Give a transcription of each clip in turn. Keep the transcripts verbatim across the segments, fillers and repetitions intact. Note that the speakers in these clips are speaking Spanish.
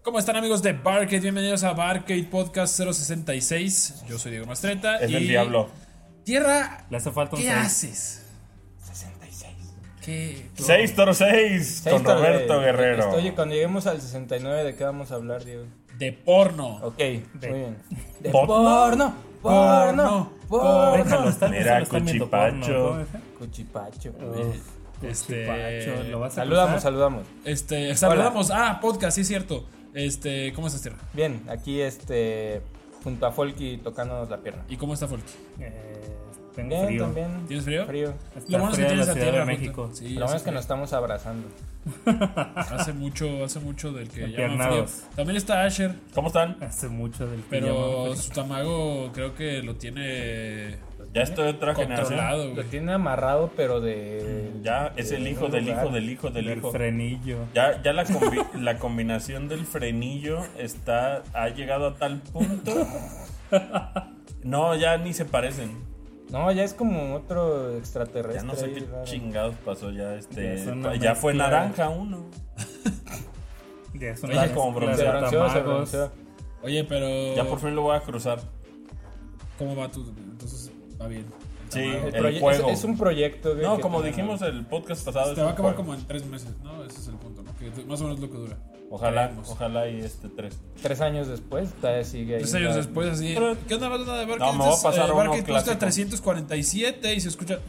¿Cómo están, amigos de Barcade? Bienvenidos a Barcade Podcast cero sesenta y seis. Yo soy Diego Mastreta. Es y el diablo. Tierra, Le hace falta un ¿qué seis. haces? sesenta y seis. ¿Qué? seis toro seis con Seis Roberto toro- Guerrero. Oye, cuando lleguemos al sesenta y nueve, ¿de qué vamos a hablar, Diego? De porno. Ok, muy bien. De ¿Porno? porno, porno, porno. Déjalo, están, Mira, solo están viendo porno, cuchipacho. ¿cómo es? Cuchipacho. Este, Cuchipacho, ¿lo vas a Saludamos, cruzar? saludamos. Este, saludamos. Ah, podcast, sí es cierto. Este, ¿cómo estás, Tierra? Bien, aquí este junto a Folky tocándonos la pierna. ¿Y cómo está Folky? Eh, tengo Bien, frío. también. ¿Tienes frío? Frío. Está Lo bueno es que fría tienes la a Ciudad Tierra de junto. México. Sí, Lo bueno hace es que nos frío. estamos abrazando. Hace mucho, hace mucho del que llaman frío. Empiernados. También está Asher, ¿Cómo están? Hace mucho del que pero llamamos. su tamago creo que lo tiene Ya estoy de otra generación. controlado, Lo güey. tiene amarrado, pero de. Ya es el de hijo un del lugar. hijo del hijo del Del hijo. frenillo. Ya, ya la, combi- la combinación del frenillo está ha llegado a tal punto. No, ya ni se parecen. No, ya es como otro extraterrestre. Ya no sé ahí, qué raro. chingados pasó ya. Este, Ya es una ya fue mezcla. naranja uno. Ya es Oye, una como mezcla Se de bronceó, se tamagos. bronceó. Oye, pero Ya por fin lo voy a cruzar. ¿cómo va tu? Entonces va bien. Sí, El el proye- juego. Es, es un proyecto. güey, No, que como tenemos. dijimos el podcast pasado. Te es va a un acabar juego. como en tres meses, ¿no? Ese es el punto, ¿no? Que más o menos lo que dura. Ojalá, Creemos. ojalá y este tres. Tres años después, todavía sigue ahí. Tres años la- después, así. Pero- ¿Qué onda, banda de Barcade? No, me voy a Este es, pasar eh, uno Barcade Podcast clásico. trescientos cuarenta y siete y se escucha.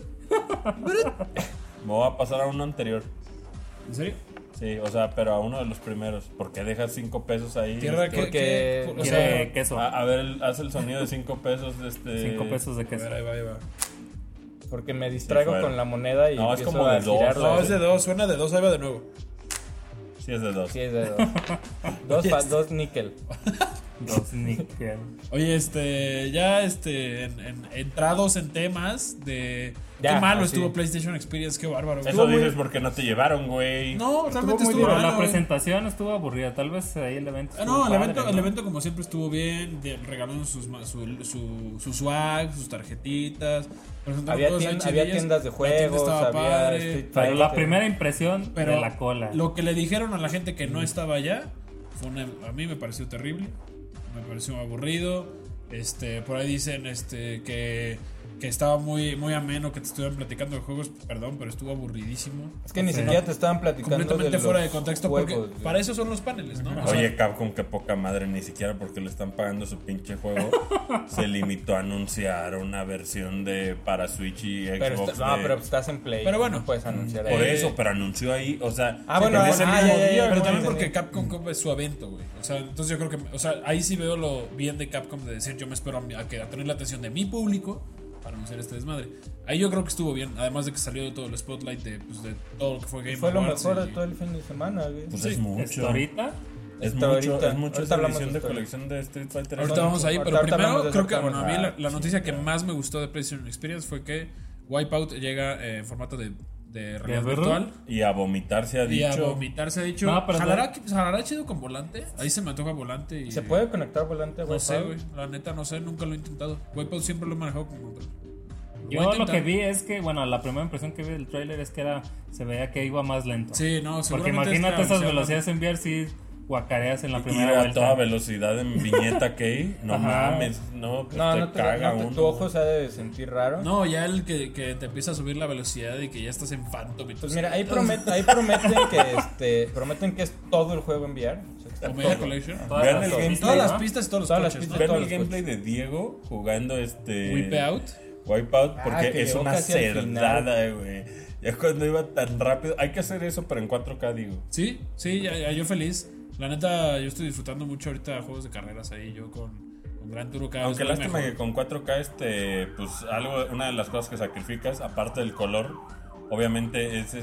Me voy a pasar a uno anterior. ¿En serio? Sí, o sea, pero a uno de los primeros. Porque dejas cinco pesos ahí. Tierra, este, ¿qué? Porque qué- o Quiere sea, queso. a, a ver, el- haz el sonido de cinco pesos. De este... Cinco pesos de a queso. ver, ahí va, ahí va. Porque me distraigo Sí, fue. con la moneda y No, es empiezo como a de dos, girarla. No, es de dos, suena de dos, ahí va de nuevo. Sí, es de dos. Sí, es de dos. dos, pa- dos níquel. Dos níquel. Oye, este, ya este, en, en- entrados en temas de Ya, qué malo así. estuvo PlayStation Experience, qué bárbaro. Eso Estuvo muy- dices porque no te llevaron, güey. No, realmente muy estuvo Pero bueno. la presentación estuvo aburrida. Tal vez ahí el evento. Ah, estuvo no, el padre, evento, ¿no? el evento como siempre estuvo bien, de- regalaron sus, ma- su, su, su swag, sus tarjetitas, presentaron Había, cosas tien- ahí había chidillas, tiendas de la tienda juegos, estaba había padre, Street Pero Fighter. la primera impresión pero de la cola. lo que le dijeron a la gente que no estaba allá, fue una- a mí me pareció terrible, me pareció aburrido, este, por ahí dicen este, que, que estaba muy, muy ameno que te estuvieran platicando de juegos, perdón, pero estuvo aburridísimo. Es que ni Sí. siquiera te estaban platicando Completamente de fuera los de contexto, juegos, porque güey. para eso son los paneles, ¿no? O sea, Oye, Capcom, qué poca madre, ni siquiera porque le están pagando su pinche juego, se limitó a anunciar una versión de para Switch y Xbox. Pero está- no, de- pero estás en Play. Pero bueno. no puedes anunciar Por ahí. Eh, eso, pero anunció ahí, o sea, Ah, bueno, en ah, ese ah, mismo ya, ya, día, ya, pero güey. también entendí. porque Capcom Cup es su evento, güey. O sea, entonces yo creo que, o sea, ahí sí veo lo bien de Capcom de decir, yo me espero a, mi- a que a tener la atención de mi público para anunciar este desmadre. Ahí yo creo que estuvo bien, además de que salió de todo el spotlight de, pues, de todo lo que fue Game Fue lo Awards mejor y- de todo el fin de semana, güey. Pues Sí. es mucho. ¿Esto ahorita? Es Hasta mucho, ahorita. es mucho Ahorita esa hablamos edición de de esto. colección de Street Fighter. Ahorita Son- vamos ahí, ahorita pero hablamos primero de creo eso, que, pero- bueno, a mí la, Ah, la sí, noticia que claro. más me gustó de PlayStation Experience fue que Wipeout llega eh, en formato de, de realidad verdad? virtual. Y a vomitar se ha Y a dicho. vomitar se ha dicho, No, pero ¿jalará, jalará chido con volante? Ahí se me antoja volante y... ¿Se puede conectar volante a No sé, Wipeout? güey, la neta no sé, nunca lo he intentado. Wipeout siempre lo he manejado con control. Voy a Yo lo intentar. que vi es que, bueno, la primera impresión que vi del trailer es que era, se veía que iba más lento. Sí, no, Porque seguramente es imagínate la esas versión- velocidades en V R si guacareas en la Y primera a vuelta. toda velocidad en viñeta que no Ajá. mames, no, pues No, te no te, caga no te- uno. tu ojo se ha de sentir raro. No, ya el que, que te empieza a subir la velocidad y que ya estás en Phantom. y Pues todo mira, eso. ahí, promet- ahí prometen que este prometen que es todo el juego en V R. O sea, que está Omega todo. Collection. Todas Vean las el pistas, gameplay, Todas las ¿no? pistas y todos los Todas las coches, pistas. ¿no? Vean todos el los gameplay de Diego jugando este Wipeout. Wipeout porque Ah, que es llegó una casi al cerdada, güey. Ya cuando iba tan rápido, hay que hacer eso pero en cuatro K, digo. Sí, sí, ya, ya yo feliz. La neta, yo estoy disfrutando mucho ahorita juegos de carreras ahí, yo con, con Gran Turo cada Aunque vez voy lástima mejor. que con cuatro K este pues algo una de las cosas que sacrificas aparte del color, obviamente es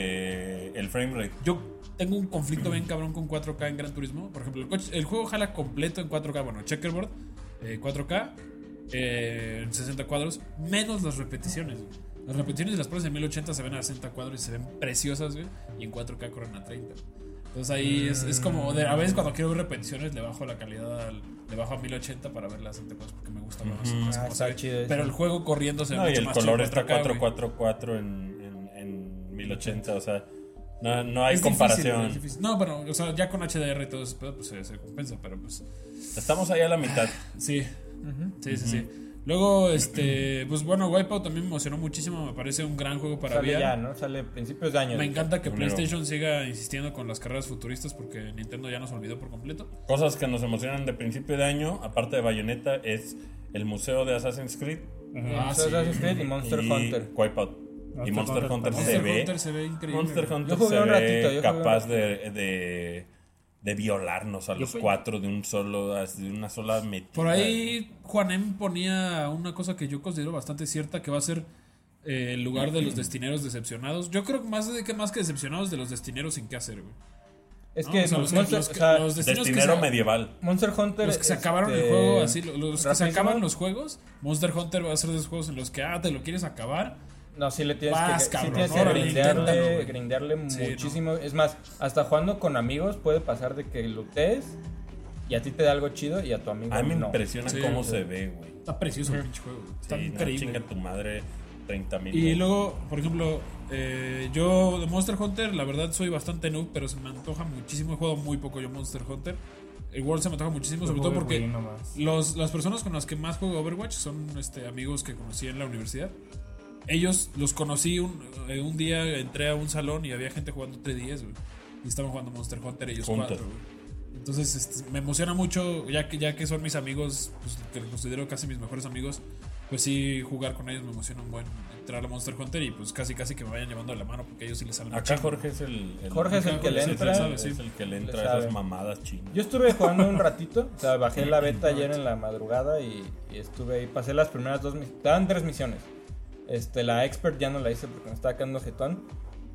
este el frame rate. Yo tengo un conflicto bien cabrón con cuatro K en Gran Turismo. Por ejemplo, el, coche, el juego jala completo en cuatro K, bueno, checkerboard, eh, cuatro K, eh, en sesenta cuadros, menos las repeticiones, güey. Las repeticiones y las pruebas en mil ochenta se ven a sesenta cuadros y se ven preciosas, güey, y en cuatro K corren a treinta. Entonces ahí es, es como, de, a veces cuando quiero ver repeticiones le bajo la calidad, al, le bajo a mil ochenta para ver las sesenta cuadros porque me gusta más, Ujú. más Ah, como está se ve. chido eso. Pero el juego corriendo se ve No, y mucho el más color chido está cuatro K, cuatro güey. cuatro cuatro en, en, en mil ochenta, o sea, No, no hay Es comparación. difícil, es difícil. No, bueno, o sea, ya con H D R y todo eso, pues se, se compensa, pero pues. Estamos ahí a la mitad. Sí. Sí, sí, sí. Luego, este, pues bueno, Wipeout también me emocionó muchísimo. Me parece un gran juego para Sale V R. ya, ¿no? Sale principios de año. Me encanta que Primero. PlayStation siga insistiendo con las carreras futuristas porque Nintendo ya nos olvidó por completo. Cosas que nos emocionan de principio de año, aparte de Bayonetta, es el museo de Assassin's Creed Ah, Monster sí. Assassin's Creed y Monster y Hunter. Wipeout. Y Monster Monster Hunter, Hunter se Monster ve. Hunter se ve increíble. Monster güey. Hunter Yo jugué se un ve ratito, yo jugué un capaz ratito. de, de, de violarnos a Yo los fui. cuatro de un solo, de una sola metida. Por ahí Juanem ponía una cosa que yo considero bastante cierta, que va a ser eh, el lugar de los destineros decepcionados. Yo creo que más, de que más que decepcionados, de los destineros sin qué hacer, güey. Es ¿No? que O sea, los que- Monster, los que- o sea, los destinos que Destinero se- medieval. Monster Hunter. Los que se este, acabaron el juego, así, los, los que se rapidísimo. acaban los juegos, Monster Hunter va a ser de esos juegos en los que, ah, te lo quieres acabar. No, sí le tienes Vas, que, sí cabrón, tienes que órale, grindearle, inténtalo, güey. grindearle Sí, muchísimo. Es más, hasta jugando con amigos puede pasar de que lootees y a ti te da algo chido y a tu amigo A mí me no. impresiona Sí, cómo sí. se ve, güey. Está precioso el pinche juego, güey. Está Sí, no, increíble. chinga tu madre, treinta mil. Y luego, por ejemplo, eh, yo de Monster Hunter, la verdad soy bastante noob, pero se me antoja muchísimo. He jugado muy poco yo Monster Hunter. El World se me antoja muchísimo, sobre todo porque los, las personas con las que más juego Overwatch son este, amigos que conocí en la universidad. Ellos los conocí un, eh, un día, entré a un salón y había gente jugando T diez, güey. Y estaban jugando Monster Hunter ellos Juntos. cuatro, güey. Entonces este, me emociona mucho, ya que, ya que son mis amigos, pues, que los considero casi mis mejores amigos. Pues sí, jugar con ellos me emociona un buen entrar a Monster Hunter y pues casi casi que me vayan llevando de la mano porque ellos sí les saben. Acá Jorge es el, el- Jorge es el que le es entra. el- es el que le entra Le a esas sabe. mamadas chinas. Yo estuve jugando un ratito, o sea, bajé la beta ayer en la madrugada y, y estuve ahí, pasé las primeras dos misiones, te dan tres misiones. Este, la expert ya no la hice porque me estaba quedando jetón,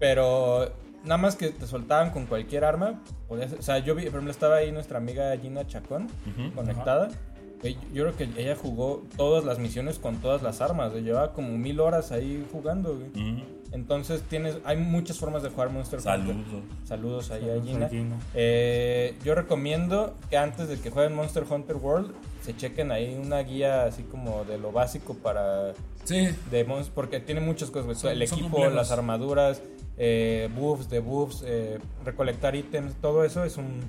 pero nada más que te soltaban con cualquier arma, podías, o sea, yo vi, por ejemplo, estaba ahí nuestra amiga Gina Chacón Ujú. conectada. Eh, Yo creo que ella jugó todas las misiones con todas las armas, güey. Llevaba como mil horas ahí jugando, güey. Ujú. Entonces tienes, hay muchas formas de jugar Monster Hunter. Saludos. Saludos ahí Saludos a Gina. a Gina. Eh, yo recomiendo que antes de que jueguen Monster Hunter World se chequen ahí una guía así como de lo básico para Sí, de Monster, porque tiene muchas cosas, güey. Son- el son equipo, complejos. las armaduras, eh, buffs, debuffs, eh, recolectar ítems, todo eso es un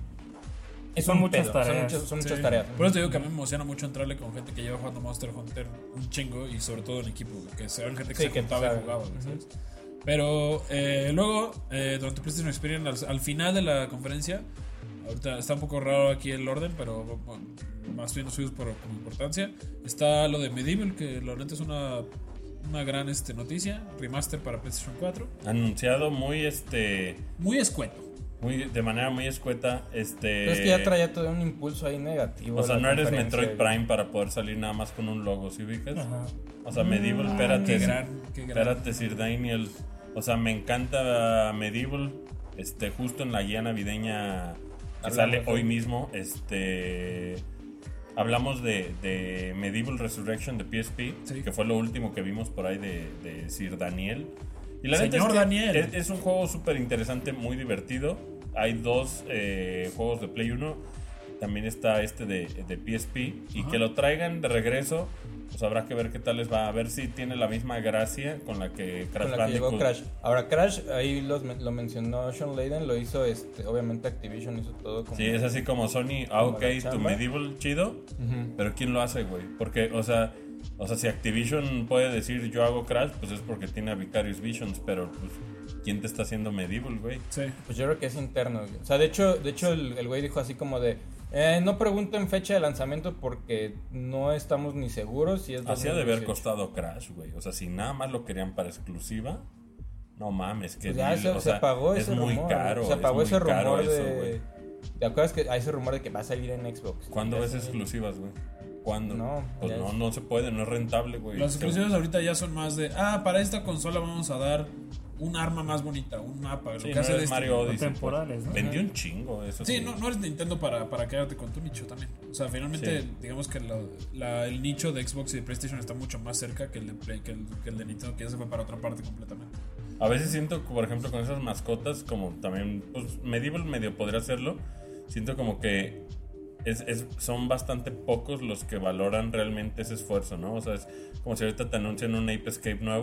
es Son un muchas pedo, tareas. son muchas, son sí. muchas tareas. Por eso te digo que a mí me emociona mucho entrarle con gente que lleva jugando Monster Hunter un chingo y sobre todo en equipo, güey, que sean gente que Sí, se que juntaba y sabe. jugaba, güey, ¿sabes? Pero eh, luego, eh, durante PlayStation Experience, al, al final de la conferencia, ahorita está un poco raro aquí el orden, pero bueno, más bien subimos por, por importancia, está lo de Medieval, que la neta es una, una gran este, noticia, remaster para PlayStation cuatro, Anunciado muy este muy escueto. muy de manera muy escueta, este Pero es que ya traía todo un impulso ahí negativo. o sea, la no eres conferencia, Metroid güey. Prime para poder salir nada más con un logo, ¿sí ubicas? Ajá. O sea, Medieval, espérate. Qué gran, qué gran. Espérate, Sir Daniel. O sea, me encanta Medieval. Este, justo en la guía navideña que Hablamos, sale ¿sí? hoy mismo. Este. Hablamos de, de Medieval Resurrection de P S P, Sí. que fue lo último que vimos por ahí de, de Sir Daniel. Y la Señor neta es que Daniel. Es, es un juego súper interesante, muy divertido. Hay dos eh, juegos de Play uno. También está este de, de P S P. Y Ajá. que lo traigan de regreso, pues habrá que ver qué tal les va. A ver si tiene la misma gracia con la que Crash Con la que llegó Bandicoot. Crash. Ahora Crash, ahí los, lo mencionó Sean Layden, lo hizo, este, obviamente Activision hizo todo como... Sí, es así como Sony, ah, Como ok, la tu chamba. Medieval chido, Ujú. pero ¿quién lo hace, güey? Porque, o sea, o sea, si Activision puede decir yo hago Crash, pues es porque tiene a Vicarious Visions, pero pues, ¿quién te está haciendo Medieval, güey? Sí. Pues yo creo que es interno, güey. O sea, de hecho, de hecho el el güey dijo así como de... eh, no pregunten fecha de lanzamiento porque no estamos ni seguros si es Hacía de haber dos mil dieciocho. costado Crash, güey. O sea, si nada más lo querían para exclusiva, no mames, que Pues ya deal, se, o se sea, apagó es ese muy rumor. caro. Se apagó es muy ese caro rumor eso, de... güey. ¿Te acuerdas que hay ese rumor de que va a salir en Xbox? ¿Cuándo Ya ves se- exclusivas, güey? ¿Cuándo? No, pues ya no, es- no se puede, no es rentable, güey. Las exclusivas ahorita ya son más de, ah, para esta consola vamos a dar un arma más bonita, un mapa, lo Sí, que no hace es Destiny. Mario Odyssey. temporales, pues. ¿no? Vendió un chingo, eso sí. Sí, no, no eres Nintendo para, para quedarte con tu nicho también. O sea, finalmente, Sí. digamos que lo- la- el nicho de Xbox y de PlayStation está mucho más cerca que el de Play, que el, que el de Nintendo, que ya se fue para otra parte completamente. A veces siento, por ejemplo, con esas mascotas, como también, pues Medieval medio podría hacerlo. Siento como que es, es- son bastante pocos los que valoran realmente ese esfuerzo, ¿no? O sea, es como si ahorita te anuncian un Ape Escape nuevo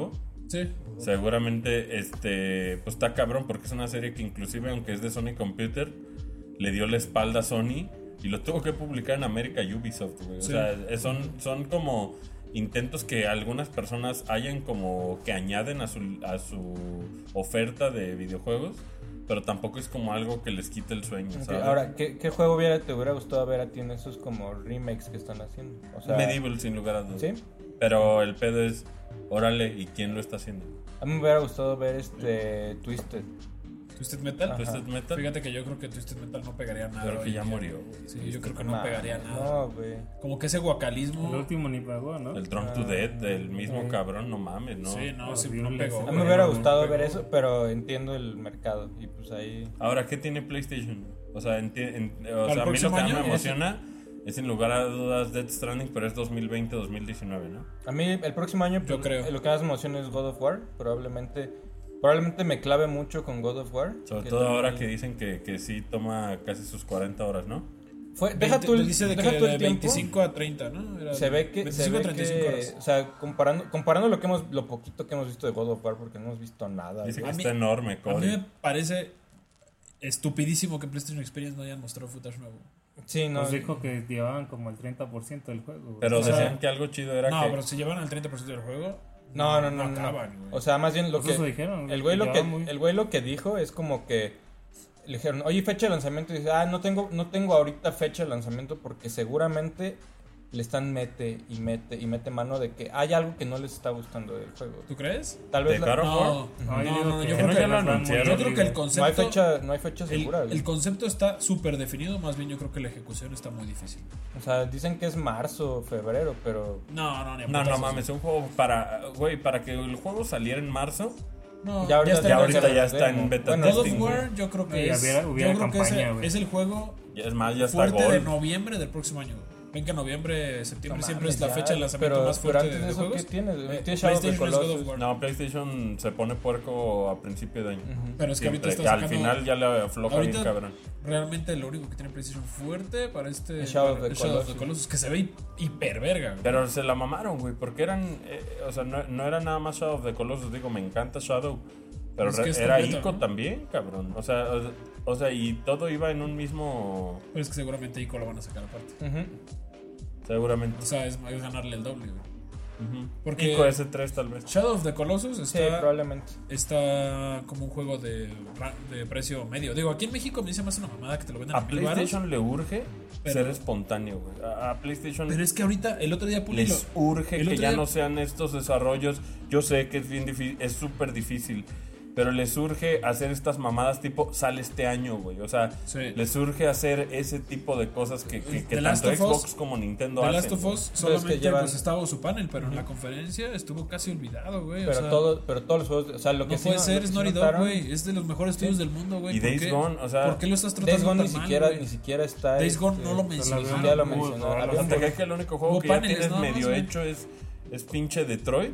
Sí. Seguramente, este, pues está cabrón porque es una serie que inclusive, aunque es de Sony Computer, le dio la espalda a Sony y lo tuvo que publicar en América Ubisoft, güey. Sí. O sea, es- son, son como intentos que algunas personas hayan como que añaden a su, a su oferta de videojuegos, pero tampoco es como algo que les quite el sueño, Ok, ¿sabes? ahora, ¿qué, qué juego hubiera, te hubiera gustado ver a ti en esos como remakes que están haciendo? O sea, Medieval, sin lugar a dudas. ¿sí? Pero el pedo es, órale, ¿y quién lo está haciendo? A mí me hubiera gustado ver este Twisted. Twisted Metal. Ajá. Twisted Metal. Fíjate que yo creo que Twisted Metal no pegaría nada. Creo que hoy ya en día. murió, güey. Sí, yo creo que no Nah, pegaría nada. No, güey. Como que ese guacalismo. El último ni pegó, ¿no? El Drunk to Death, el mismo Eh. cabrón, no mames, ¿no? Sí, no, sí, Horrible no pegó. ese A mí me güey. hubiera no, gustado pegó. ver eso, pero entiendo el mercado. Y pues ahí. Ahora, ¿qué tiene PlayStation? O sea, enti- en- o ¿Para sea el a mí lo próximo que año? me emociona es sin lugar a dudas Death Stranding, pero es dos mil veinte dos mil diecinueve, ¿no? A mí el próximo año, Yo pues, creo. lo que más me emociona es God of War. Probablemente probablemente me clave mucho con God of War. Sobre que todo también- ahora que dicen que, que sí toma casi sus cuarenta horas, ¿no? Fue, deja veinte tú el, dice de deja que tú el de tiempo. veinticinco a treinta, ¿no? Era Se ve que, se veinticinco ve a treinta y cinco que horas. o sea, comparando, comparando lo que hemos, lo poquito que hemos visto de God of War, porque no hemos visto nada. Dice que güey. A mí- está enorme, A mí Cody. me parece estupidísimo que PlayStation Experience no hayan mostrado footage nuevo. Sí, no. Pues dijo que llevaban como el treinta por ciento del juego. güey. Pero o sea, decían que algo chido era No, que... pero si llevan al treinta por ciento del juego, No, no, no, no. acaban, güey. O sea, más bien lo Pues eso que dijeron, el güey lo que llevaba muy- el güey lo que dijo es como que le dijeron, "Oye, fecha de lanzamiento." Y dice, "Ah, no tengo no tengo ahorita fecha de lanzamiento porque seguramente le están mete y mete y mete mano de que hay algo que no les está gustando del juego." ¿Tú crees? Tal vez ¿De la- Caro? No, War? no, No, yo no, digo no, que- yo que creo no que, ya lo yo anunciaron. creo que el no hay concepto, fecha no hay fecha el, segura. güey. el concepto está súper definido, más bien yo creo que la ejecución está muy difícil. O sea, dicen que es marzo, febrero, pero No, no, ni a No, no putazos. mames, un juego para... Güey, para que el juego saliera en marzo, No, ya ahorita está ya en ahorita beta. ya está en demo. beta Bueno, God of testing, güey. War yo creo que Sí, es, hubiera- hubiera yo creo que es campaña, el, güey. es el juego Es más, ya está fuerte de Gold. noviembre del próximo año. Ven que noviembre, septiembre no siempre mames, es la ya, fecha de lanzamiento pero, más pero fuerte antes de, de eso, juegos. ¿qué tienes? Eh, Tienes Shadow of the PlayStation es God of Colossus. War. No, PlayStation se pone puerco a principio de año. Pero es que ahorita Siempre, está al sacando- final ya le afloja ahorita bien cabrón. Realmente lo único que tiene PlayStation fuerte para este Es Shadow of the es Shadow of the Colossus. Colossus, que se ve hiper verga, güey. Pero se la mamaron, güey, porque eran, eh, o sea, no, no era nada más Shadow of the Colossus, digo, me encanta Shadow, pero Es que re- es era completo, Ico ¿no? también, cabrón. O sea, o, o sea, y todo iba en un mismo, Pero es que seguramente Ico lo van a sacar aparte. Ujú. seguramente. O sea, es, es ganarle el doble, güey. Ujú. porque- Ico ese tres tal vez. Shadow of the Colossus Sí, está, probablemente. está como un juego de, ra- de precio medio. Digo, aquí en México me dice más una mamada que te lo venden a, A mil varos. PlayStation le urge Pero- ser espontáneo, güey. A, a PlayStation Pero es que ahorita, el otro día Puli les lo- urge el que otro ya día- no sean estos desarrollos. Yo sé que es bien difícil, es súper difícil, pero les urge hacer estas mamadas tipo sale este año, güey. O sea, Sí. les urge hacer ese tipo de cosas que, que, que The Last tanto of Us- Xbox como Nintendo The hacen. Last of güey. Us que solamente llevan- pues, estaba su panel, pero en la conferencia estuvo casi olvidado, güey. o Pero sea, todo, pero todos los juegos, o sea, lo que no sí puede no- ser, lo que es sí Naughty Dog, notaron- güey. Es de los mejores estudios del mundo, güey. Y ¿Por Days qué? Gone, o sea, ¿Por qué lo estás tratando Days Gone ni tan mal, siquiera güey? ni siquiera está Days Gone este, no lo Ni mencionaron. siquiera lo Hubo- mencionaron. hubo- Había- Hasta que, que el único juego Hubo que ya paneles, tienes nada más, medio güey. hecho es, es pinche Detroit.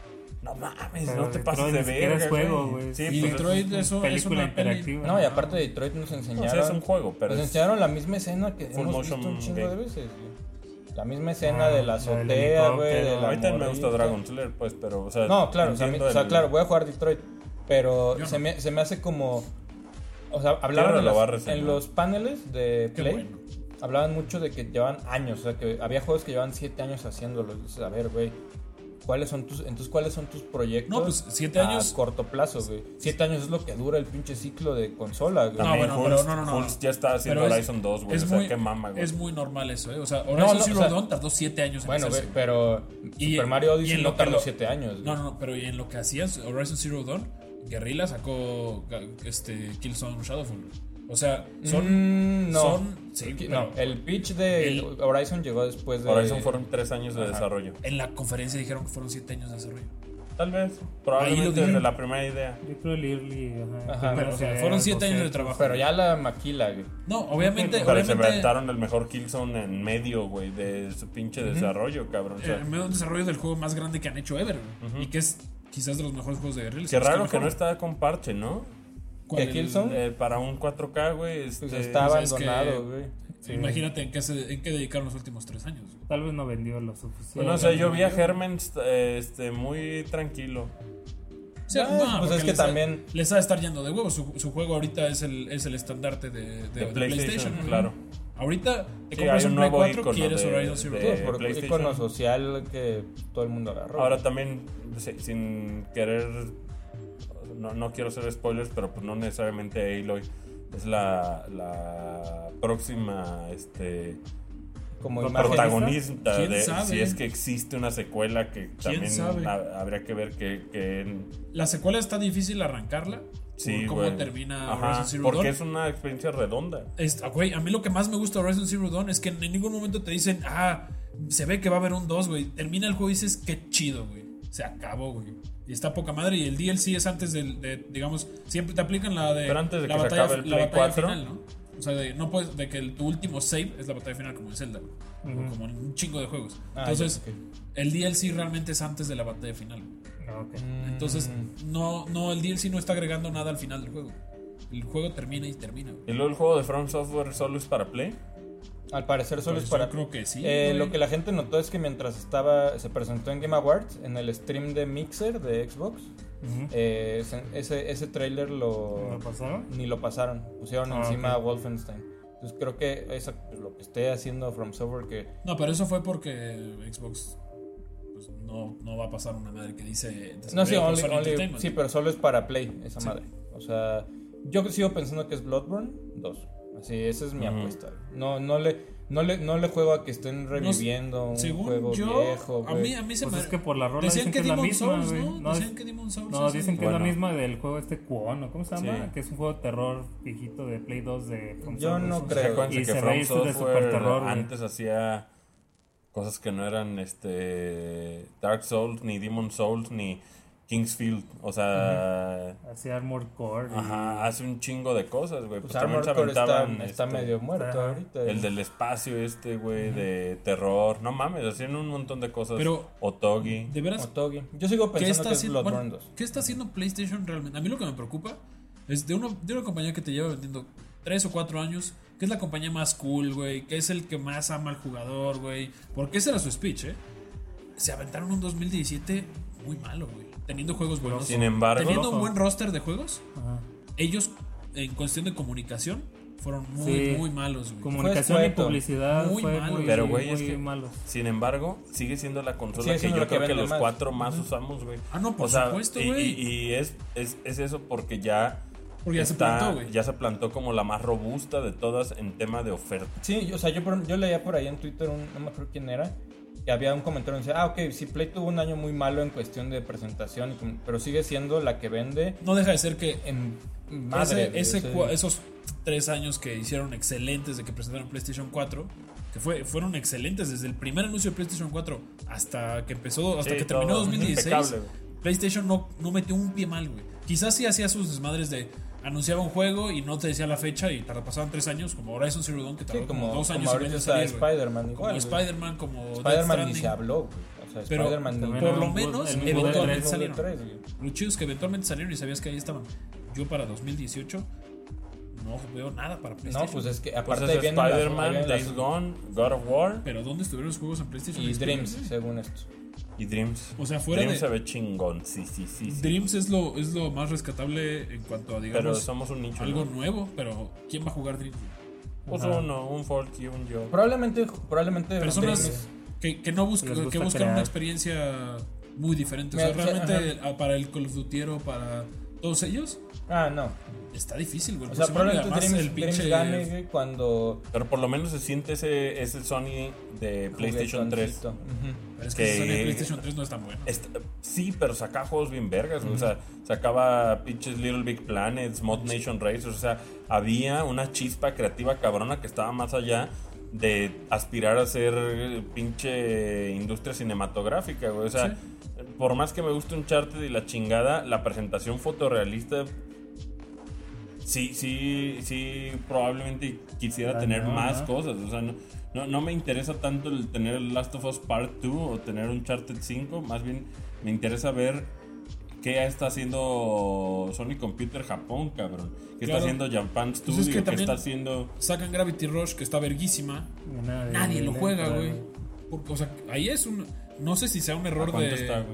No mames, Pero no te Detroit pases de ni siquiera verga, es juego, güey. güey. Sí, Y pues, Detroit es, eso es película una peli. interactiva. No, y aparte de Detroit nos o enseñaron sea, es un juego, pero nos es, enseñaron la misma escena que Full hemos visto motion un chingo game. de veces. güey. La misma escena Ah, de la la del azotea, güey, de helicóptero. la a mí también me gusta morrita. Dragon Slayer, pues, pero, o sea, No, claro, o sea, entiendo o sea, el- claro, voy a jugar Detroit, pero Yo se, no. me, se me hace como, o sea, hablaban Quiero de lo va a las- reseñar. en los paneles de Qué Play, bueno. hablaban mucho de que llevan años, o sea, que había juegos que llevan siete años haciéndolo. Dices, a ver, güey, ¿cuáles son tus, entonces cuáles son tus proyectos? No, pues, siete a años- corto plazo, güey. Siete años es lo que dura el pinche ciclo de consola, güey. No, También bueno, Hulk- pero no, no, no. Hulk ya está haciendo Pero es- Horizon dos, güey. Es O sea, muy, qué mama, güey. es muy normal eso, ¿eh? O sea, Horizon No, no, Zero o sea- Dawn tardó siete años en Bueno, hacerse. güey, pero Y- Super Mario y Odyssey en no lo que tardó lo- siete años. No, güey. no, no, pero y en lo que hacías Horizon Zero Dawn, Guerrilla sacó ga- este Killzone Shadowfall. O sea, son Mm, no. son sí, Qui- pero no, el pitch de el- Horizon llegó después de Horizon fueron tres años de Ajá. desarrollo. en la conferencia dijeron que fueron siete años de desarrollo. Tal vez, Ahí lo probablemente dijeron. desde la primera idea. Yo creo el early, ajá. Ajá. Pero, o sea, fueron siete años de trabajo. Pero ya la maquila, güey. No, obviamente, Pero se obviamente inventaron el mejor Killzone en medio, güey, de su pinche desarrollo, cabrón. O sea, eh, en medio de un desarrollo del juego más grande que han hecho ever, güey. Y que es quizás de los mejores juegos de Guerrilla. qué raro que no está con parche, ¿no? ¿Cuál, ¿Qué el- Killzone? Eh, para un cuatro K, güey. Pues Este, está pues es que- abandonado, güey. Imagínate en qué, se, en qué dedicaron los últimos tres años. Tal vez no vendió lo suficiente. Bueno, o sea, yo vi a Herman eh, este, muy tranquilo. O sea, Ah, no, pues porque es que les ha- también- les ha de estar yendo de huevos. Su, su juego ahorita es el, es el estandarte de, de, De de PlayStation, PlayStation. claro. Ahorita te Sí, compras hay un un Play nuevo cuatro, icono quieres de- Horizon Zero de- Dawn. Sí, por PlayStation. icono social que todo el mundo agarró. Ahora también, si- sin querer, no, no quiero hacer spoilers, pero pues no necesariamente Aloy es la, la próxima este, como ¿Con imagen. protagonista ¿Quién de sabe? si es que existe una secuela que también sabe? ha- habría que ver que, que La secuela está difícil arrancarla. sí, por cómo güey. termina Ajá, Horizon Zero porque Dawn. es una experiencia redonda. Esta- güey, a mí lo que más me gusta de Horizon Zero Dawn es que en ningún momento te dicen, ah, se ve que va a haber un dos, güey. Termina el juego y dices, qué chido, güey. Se acabó, güey. Y está poca madre. Y el D L C es antes del, de, digamos, siempre te aplican la de. Pero antes de la que se batalla, acabe el la Play batalla cuatro. final, ¿no? O sea, de, no puedes, de que el- tu último save es la batalla final como en Zelda, güey. O como en un chingo de juegos. Ah, Entonces, ya, ok. el D L C realmente es antes de la batalla final, güey. Ah, ok. Entonces, Mm. no, no, el D L C no está agregando nada al final del juego. El juego termina y termina, güey. Y luego el juego de From Software solo es para Play. Al parecer solo Pues es yo para. creo que sí, Eh, güey. lo que la gente notó es que mientras estaba se presentó en Game Awards, en el stream de Mixer de Xbox, Ujú. eh, ese, ese, ese trailer lo, ¿Lo pasaron? ni lo pasaron, pusieron Ah, encima ok. a Wolfenstein. Entonces creo que eso, pues, lo que esté haciendo From Software que No, pero eso fue porque Xbox pues, no, no va a pasar una madre que dice. no sí, desarrollado por only- Sony only- Entertainment. sí, pero solo es para Play esa Sí. madre. O sea, yo sigo pensando que es Bloodborne dos. Así, esa es mi Ujú. apuesta. No, no le, no le, no le juego a que estén reviviendo un Según juego yo, viejo. a güey. mí, a mí se Pues me. es que por la rola Decían dicen que que es la Demon misma, Souls, güey. ¿no? No, Decían es- que Demon Souls. No, es dicen el- que es la Bueno. misma del juego este Kwon, ¿no? ¿Cómo se llama? Sí. Que es un juego de terror viejito de Play dos de From Yo Software. no Sí. creo. Acuérdense Y que se From ve esto de Software super terror, güey. antes hacía cosas que no eran este Dark Souls, ni Demon Souls, ni Kingsfield. O sea, Hacía Armored Core. y- ajá, hace un chingo de cosas, güey. Pues Pues también se Armored Core está, aventaban está este, medio muerto Ajá. ahorita. el del espacio este, güey, de terror. No mames, hacían un montón de cosas. Pero- Otogi. De veras, Otogi. Yo sigo ¿qué pensando está, que es haciendo, Bloodborne bueno, dos. ¿qué está haciendo PlayStation realmente? A mí lo que me preocupa es de, uno, de una compañía que te lleva vendiendo tres o cuatro años, que es la compañía más cool, güey, que es el que más ama al jugador, güey. Porque ese era su speech, ¿eh? Se aventaron un dos mil diecisiete muy malo, güey. Teniendo juegos buenos. Sin embargo, Teniendo un buen roster de juegos, Ajá. ellos, en cuestión de comunicación, fueron muy, Sí. muy malos, güey. Comunicación y escueto. publicidad Muy fue malo. muy, Pero, güey, muy es que- malos. sin embargo, sigue siendo la consola Sigue que siendo yo la que creo que vende los más. cuatro más usamos, güey. Ah, no, por O sea, supuesto, y- güey. Y, y es, es, es eso porque ya. Porque ya se está- plantó, güey. ya se plantó como la más robusta de todas en tema de oferta. Sí, yo- o sea, yo, por- yo leía por ahí en Twitter, un, no me acuerdo quién era, que había un comentario que decía, ah, ok, sí, Play tuvo un año muy malo en cuestión de presentación, y com- pero sigue siendo la que vende No deja de ser que en madre. ese, ese güey, o cua- sea, esos tres años que hicieron excelentes de que presentaron PlayStation cuatro, que fue, fueron excelentes desde el primer anuncio de PlayStation cuatro hasta que empezó, hasta Sí, que terminó todo dos mil dieciséis, impecable, güey. PlayStation no, no metió un pie mal, güey. Quizás sí hacía sus desmadres de anunciaba un juego y no te decía la fecha y tarda- pasaban tres años, como Horizon Zero Dawn, que tardó sí, como, como, dos como años y ahorita medio en está salir, güey. Spider-Man Como igual. güey. Spider-Man, como Death Spider-Man ni Stranding. se habló, güey. O sea, Pero Spider-Man ni- también por en lo un menos, bus- en un eventualmente bus de salieron. tres, güey. Lo chido es que eventualmente salieron y sabías que ahí estaban. Yo para dos mil dieciocho no veo nada para PlayStation. No, pues es que Pues aparte es ahí vienen las- ahí Spider-Man, vienen las- Days Gone, God of War Pero ¿dónde estuvieron los juegos en PlayStation? y Experience? Dreams, según esto. y Dreams. O sea, fuera Dreams de- se ve chingón, sí, sí, sí. sí. Dreams es lo, es lo más rescatable en cuanto a, Pero digamos, somos un nicho. algo ¿no? nuevo. Pero ¿quién va a jugar Dreams? Pues Ajá. uno, un folk y un yo. Probablemente, probablemente Personas Dreams- que, que no buscan, Les gusta que buscan crear. una experiencia muy diferente. O sea, Mira, sí, realmente a- para el Call of Duty o para todos ellos Ah, no. está difícil, güey. O sea, Pues, probablemente además, Dreams, el Dreams pinche- gane güey, cuando Pero por lo menos se siente ese, ese Sony de PlayStation tres. juguetoncito. Ujú. Pero es que, que- ese Sony PlayStation tres no es tan bueno. Est- sí, pero sacaba juegos bien vergas, güey. O sea, sacaba pinches Little Big Planets, Mod Nation Racers. O sea, había una chispa creativa cabrona que estaba más allá de aspirar a ser pinche industria cinematográfica, güey. O sea, Sí. por más que me guste Uncharted y la chingada, la presentación fotorrealista. Sí, sí, sí, probablemente quisiera Ah, tener no, más no. cosas. O sea, no, no, no me interesa tanto el tener el Last of Us Part dos o tener Uncharted cinco. Más bien me interesa ver qué está haciendo Sony Computer Japón, cabrón. Qué Claro. está haciendo Japan Pues Studio, es que qué también- está haciendo... Sacan Gravity Rush, que está verguísima. Nadie, Nadie lo le juega, entra, güey. Porque, o sea, ahí es un. No sé si sea un error ¿A cuánto de. está, güey?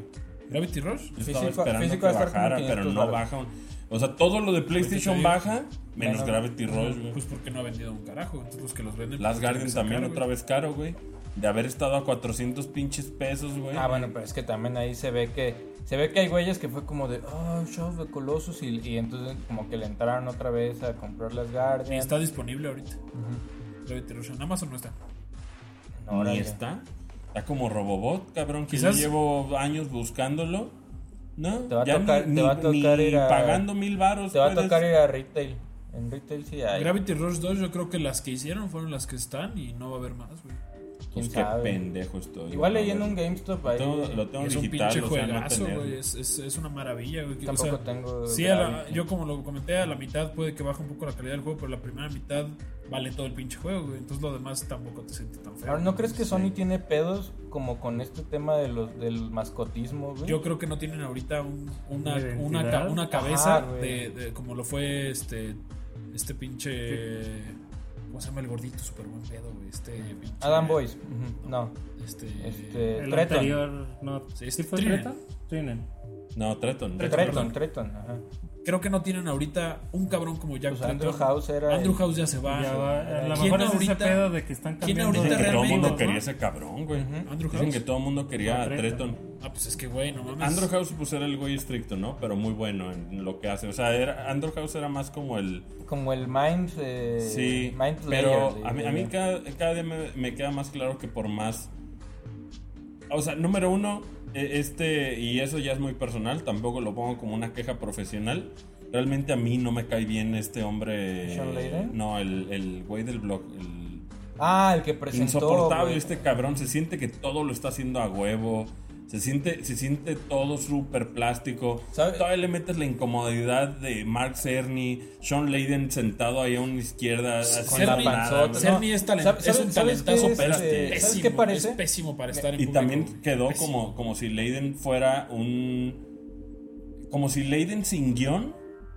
Gravity Rush. Yo estaba Físico- esperando físico que va a estar como bajara, pero quinientos no varos. baja. un- O sea, todo lo de PlayStation te baja, menos Menos- Gravity Rush, güey. Pues porque no ha vendido un carajo. Entonces los que los venden. Last pues, Guardian tienen que también sacar, otra güey. vez caro, güey. De haber estado a cuatrocientos pinches pesos, güey. Ah, bueno, pero es que también ahí se ve que se ve que hay güeyes que fue como de, oh, Shadow of the Colossus y, y entonces como que le entraron otra vez a comprar las Y Guardian. está disponible ahorita. Gravity Rush. En Amazon no está. No, Ni órale. está. Está como Robobot, cabrón, que Quizás- yo llevo años buscándolo. No, Te va a ya tocar- ni, te va a ni- tocar ni ir a- pagando mil varos. Te va a puedes- tocar ir a retail. En retail sí hay. Gravity Rush dos, yo creo que las que hicieron fueron las que están y no va a haber más, güey. Pues ¿Quién qué sabe? pendejo estoy. Igual a leyendo ver. un GameStop Lo ahí. tengo, lo tengo Es un digital, pinche o sea, no juegazo, tener- güey. Es, es, es una maravilla, güey. O Tampoco sea, tengo sí, a la- Gravity. yo como lo comenté, a la mitad puede que baje un poco la calidad del juego, pero la primera mitad vale todo el pinche juego, güey. Entonces lo demás tampoco te sientes tan feo. Ahora, ¿no crees que Sony Sí. tiene pedos como con este tema de los, del mascotismo, güey? Yo creo que no tienen ahorita un- una, Una identidad. una, ca- una cabeza Ajá, güey. de, de como lo fue este este pinche ¿cómo se llama el gordito? Super buen pedo, güey. Este pinche Adam Boyce. Ujú, No. Este, Este. El Treton. anterior, no. Sí, ¿Sí fue Trinen. Treton? Trinen. No, Treton. Treton. Treton, Treton, ajá. creo que no tienen ahorita un cabrón como Jack Pues Andrew Tretton. House era. Andrew el- House ya se va. Ya va, a lo ¿Quién mejor es ese ahorita- pedo de que están quién cambiando. ahorita Dicen que todo el realmente, mundo ¿no? quería ese cabrón, güey. Andrew Dicen House. que todo el mundo quería No, a Treton. Treton. Ah, pues es que güey, no mames. Andrew House pues era el güey estricto, ¿no? Pero muy bueno en lo que hace. O sea, era, Andrew House era más como el... Como el Mind. Eh, Sí, Mind pero Layer, a mí, a mí cada, cada día me, me queda más claro que por más... O sea, número uno, eh, este, y eso ya es muy personal, tampoco lo pongo como una queja profesional. Realmente a mí no me cae bien este hombre... ¿Sean Layden? No, el, el güey del blog, el... Ah, el que presentó. Insoportable güey. este cabrón, se siente que todo lo está haciendo a huevo. Se siente, se siente todo súper plástico. ¿Sabe? Todavía le metes la incomodidad de Mark Cerny, Sean Layden sentado ahí a una izquierda. Con la Cerny- panzota. güey. Cerny es, talent- ¿Sabes- es un sabes qué talentazo, es, pero este, es ¿sabes pésimo. qué parece? Es pésimo para estar en Y público. también quedó Pésimo. como, como si Layden fuera un... Como si Layden sin guión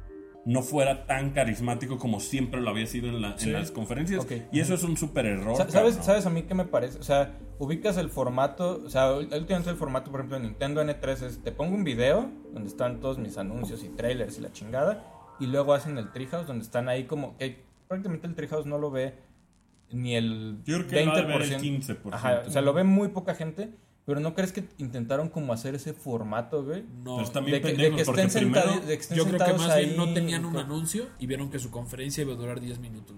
no fuera tan carismático como siempre lo había sido en, la- en Sí. las conferencias. Ok. Y eso es un súper error. Sa- ¿Sabes, cabrón. ¿Sabes a mí qué me parece? O sea, ubicas el formato, o sea, últimamente el formato, por ejemplo, de Nintendo N tres es, te pongo un video donde están todos mis anuncios y trailers y la chingada, y luego hacen el Treehouse donde están ahí como, que prácticamente el Treehouse no lo ve ni el Yo creo que lo ha de ver el veinte por ciento. quince por ciento. Ajá, o sea, lo ve muy poca gente, pero ¿no crees que intentaron como hacer ese formato, güey? No, Pero están bien De que, de pendejos, que porque estén primero... sentados, de que estén yo creo que sentados más bien ahí no tenían un con- anuncio y vieron que su conferencia iba a durar diez minutos.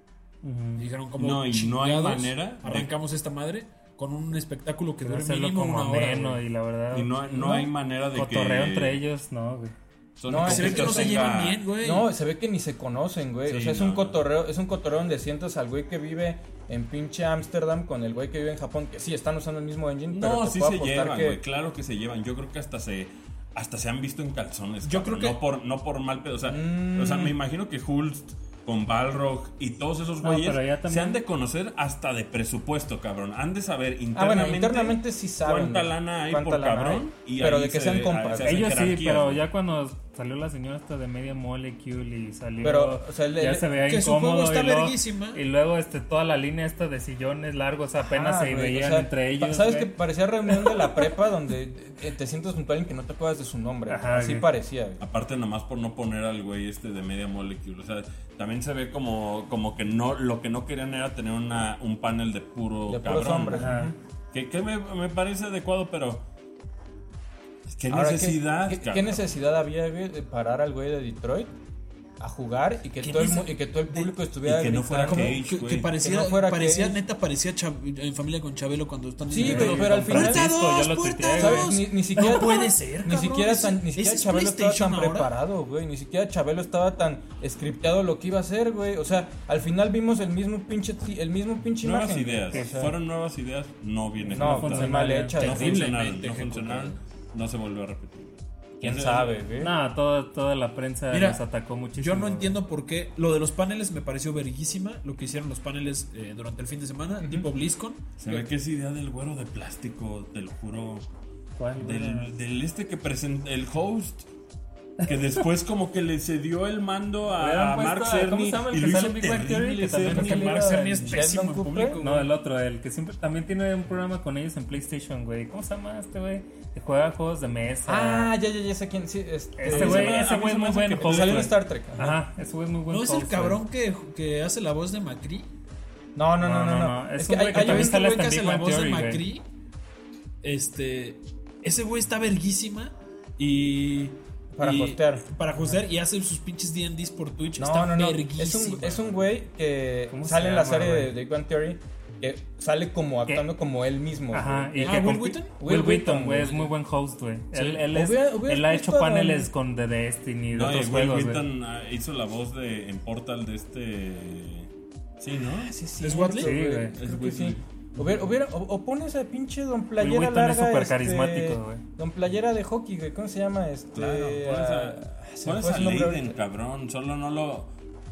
Ujú. Y dijeron como No, y no hay chingados, manera de- arrancamos esta madre con un espectáculo que Pero dure hacerlo mínimo como una hora. ameno güey. y la verdad. Y no, no, No. hay manera de que... Cotorreo entre ellos, no, güey. Sony No, Se ve que no se tenga- llevan bien, güey. No, se ve que ni se conocen, güey. Sí, o sea, es no, un no. cotorreo, es un cotorreo donde sientas al güey que vive en pinche Ámsterdam con el güey que vive en Japón, que sí están usando el mismo engine, pero No, te sí puedo se apostar llevan, que güey. Claro que se llevan. Yo creo que hasta se hasta se han visto en calzones. Yo cabrón. creo que- no por no por mal pedo, o sea, Mm. o sea, me imagino que Hulst con Balrog y todos esos No, güeyes pero ya también- se han de conocer hasta de presupuesto, cabrón. Han de saber Ah, internamente, bueno, internamente sí saben. cuánta güey, lana hay cuánta por lana cabrón hay. y pero ahí de que se- sean ahí compas. se hacen Ellos sí, jerarquías, pero güey. ya cuando salió la señora esta de Media Molecule y salió. Pero, o sea, le- ya le- se veía que su incómodo. juego está y luego, verguísima. y luego este, toda la línea esta de sillones largos apenas Ah, se güey, veían o sea, entre pa- ellos. ¿Sabes güey. que parecía reunión de la prepa donde eh, te sientas junto a alguien que no te acuerdas de su nombre? Ajá, Así güey. parecía, güey. Aparte nomás por no poner al güey este de Media Molecule, o sea, también se ve como, como que no, lo que no querían era tener una, un panel de puro De puros cabrón. hombres. Ajá. Que, que me, me parece adecuado, pero qué Ahora, ¿qué- necesidad, ¿qué, qué, cabrón? necesidad había, güey, de parar al güey de Detroit a jugar y que, ¿Qué todo el, nece- mu- y que todo el público estuviera y que no fuera gritando? Cage, Que, güey. que parecía, Que no fuera parecía Cage. neta, parecía Chab- en familia con Chabelo cuando están Sí, en- güey, pero al final- ¡Puerta Francisco, dos, yo lo puerta tuiteé, dos! güey. ¿Sabes? Ni, ni siquiera No puede ser, Ni cabrón, siquiera, ese- tan, ni siquiera ese es Chabelo estaba tan PlayStation ahora. preparado, güey. Ni siquiera Chabelo estaba tan scripteado lo que iba a hacer, güey. O sea, al final vimos el mismo pinche, ti- el mismo pinche Nuevas imagen. ideas, O sea, fueron nuevas ideas, no bien no, ejecutadas. muy funcionaron. mal hechas. no Terriblemente funcionaron, no ejecutadas. funcionaron, no se volvió a repetir. ¿Quién Ese- sabe, güey? No, todo- toda la prensa Mira, nos atacó muchísimo. Yo no güey. entiendo por qué. Lo de los paneles me pareció verguísima. Lo que hicieron los paneles eh, durante el fin de semana, tipo BlizzCon. Se ve que es idea del güero de plástico, te lo juro. ¿Cuál, güey? Del, del este que presenta, el host. que después como que le cedió el mando a, Hubieran a Mark puesto a- ¿cómo Cerny se llama el y que lo sale hizo en Big Bang Theory? terrible Que también Cerny. salió Mark Cerny es Sheldon pésimo en Cooper. público. No, el otro, el que siempre también tiene un programa con ellos en PlayStation, güey. ¿Cómo se llama este güey? Que juega juegos de mesa. Ah, ya, ya, ya sé quién. Sí, este, Ese güey, a ese mí güey se es me muy hace buen que host, salió en güey. Star Trek. Ajá. Ajá, ese güey es muy buen ¿No es el host, cabrón que, que hace la voz de Macri? No, no, no, no, no. Es Es un que güey hay, que hay también un- este sale güey que hasta hace en la Big voz de Bang Theory, Macri. Este. Ese güey está verguísima. Y. Para y- hostear. Para hostear y hace sus pinches D and Ds por Twitch. No, está no, no. verguísima. Es un, es un güey que ¿Cómo sale se en la llama, serie güey? de Big Bang Theory. Que sale como ¿Qué? actuando como él mismo. Ajá, güey. y Ah, que Will compi- Wheaton. Will Will Wheaton, Wheaton, güey, es güey. muy buen host, güey. Sí. Él, él, es- Hubiera- hubieras él ha hecho puesto a paneles Don- con The Destiny y de No, y otros Will juegos, güey. Wheaton ah, hizo la voz de en Portal de este. Sí, ¿no? Sí, sí, ¿Es Watley? Sí, güey. Es Creo que Whitley. sí. Hubiera, hubiera- o, o pones a pinche Don Playera Wheaton larga. es súper este, carismático, güey. Don Playera de hockey, güey. ¿Cómo se llama? Este, Claro, pones ah, a, se me pones fue a su nombre Leiden, ahorita. cabrón. Solo no lo.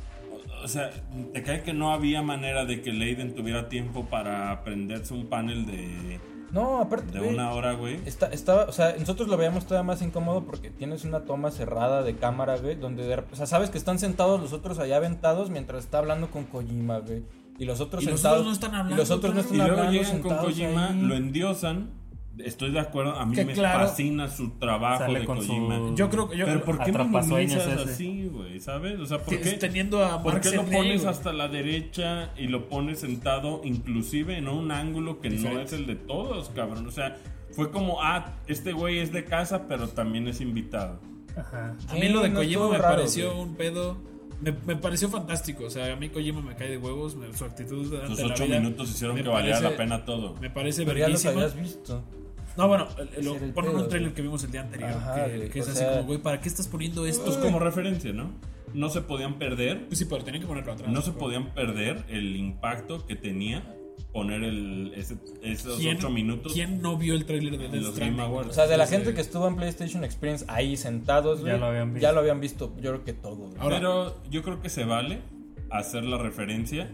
O sea, te cae que no había manera de que Leiden tuviera tiempo para aprenderse un panel de, No, aparte. de güey, una hora, güey. Está, estaba, o sea, nosotros lo veíamos todavía más incómodo porque tienes una toma cerrada de cámara, güey, donde, de rep- o sea, sabes que están sentados los otros allá aventados mientras está hablando con Kojima, güey. Y los otros Y los sentados. otros no están hablando, Y los otros no claro. están Y luego hablando. llegan con sentados Kojima, ahí. lo endiosan. Estoy de acuerdo, a mí Que me claro, fascina su trabajo sale de con Kojima. su- Yo creo que. Yo, Pero ¿por qué Atrapasueños minimizas ese. así, güey? ¿Sabes? O sea, ¿por que qué? teniendo a ¿Por Mark qué lo Cerny, pones güey? hasta la derecha y lo pones sentado inclusive en un ángulo que no Diferente. es el de todos, cabrón? O sea, fue como, ah, este güey es de casa, pero también es invitado. Ajá. A mí lo de Sí, no Kojima estuvo me raro, pareció güey. un pedo. Me, me pareció fantástico. O sea, a mí Kojima me cae de huevos. me- su actitud ante Sus la ocho vida minutos hicieron me que valiera parece- la pena todo. Me parece Pero ya los verguísima. habías visto. No, bueno, el- lo- Ese era el ponen pedo, un trailer güey. que vimos el día anterior. Ajá, que, güey, que es o así sea- como, güey, ¿para qué estás poniendo esto? Esto es como referencia, ¿no? No se podían perder, Pues sí, pero tenían que ponerlo atrás. no se podían perder el impacto que tenía poner el, ese- esos ¿Quién, ocho minutos. ¿Quién no vio el trailer de en Death los Stranding? Game Awards? O sea, de la Entonces, gente eh, que estuvo en PlayStation Experience ahí sentados, güey, Ya lo habían visto. ya lo habían visto, yo creo que todo. güey. Ahora- Pero yo creo que se vale hacer la referencia.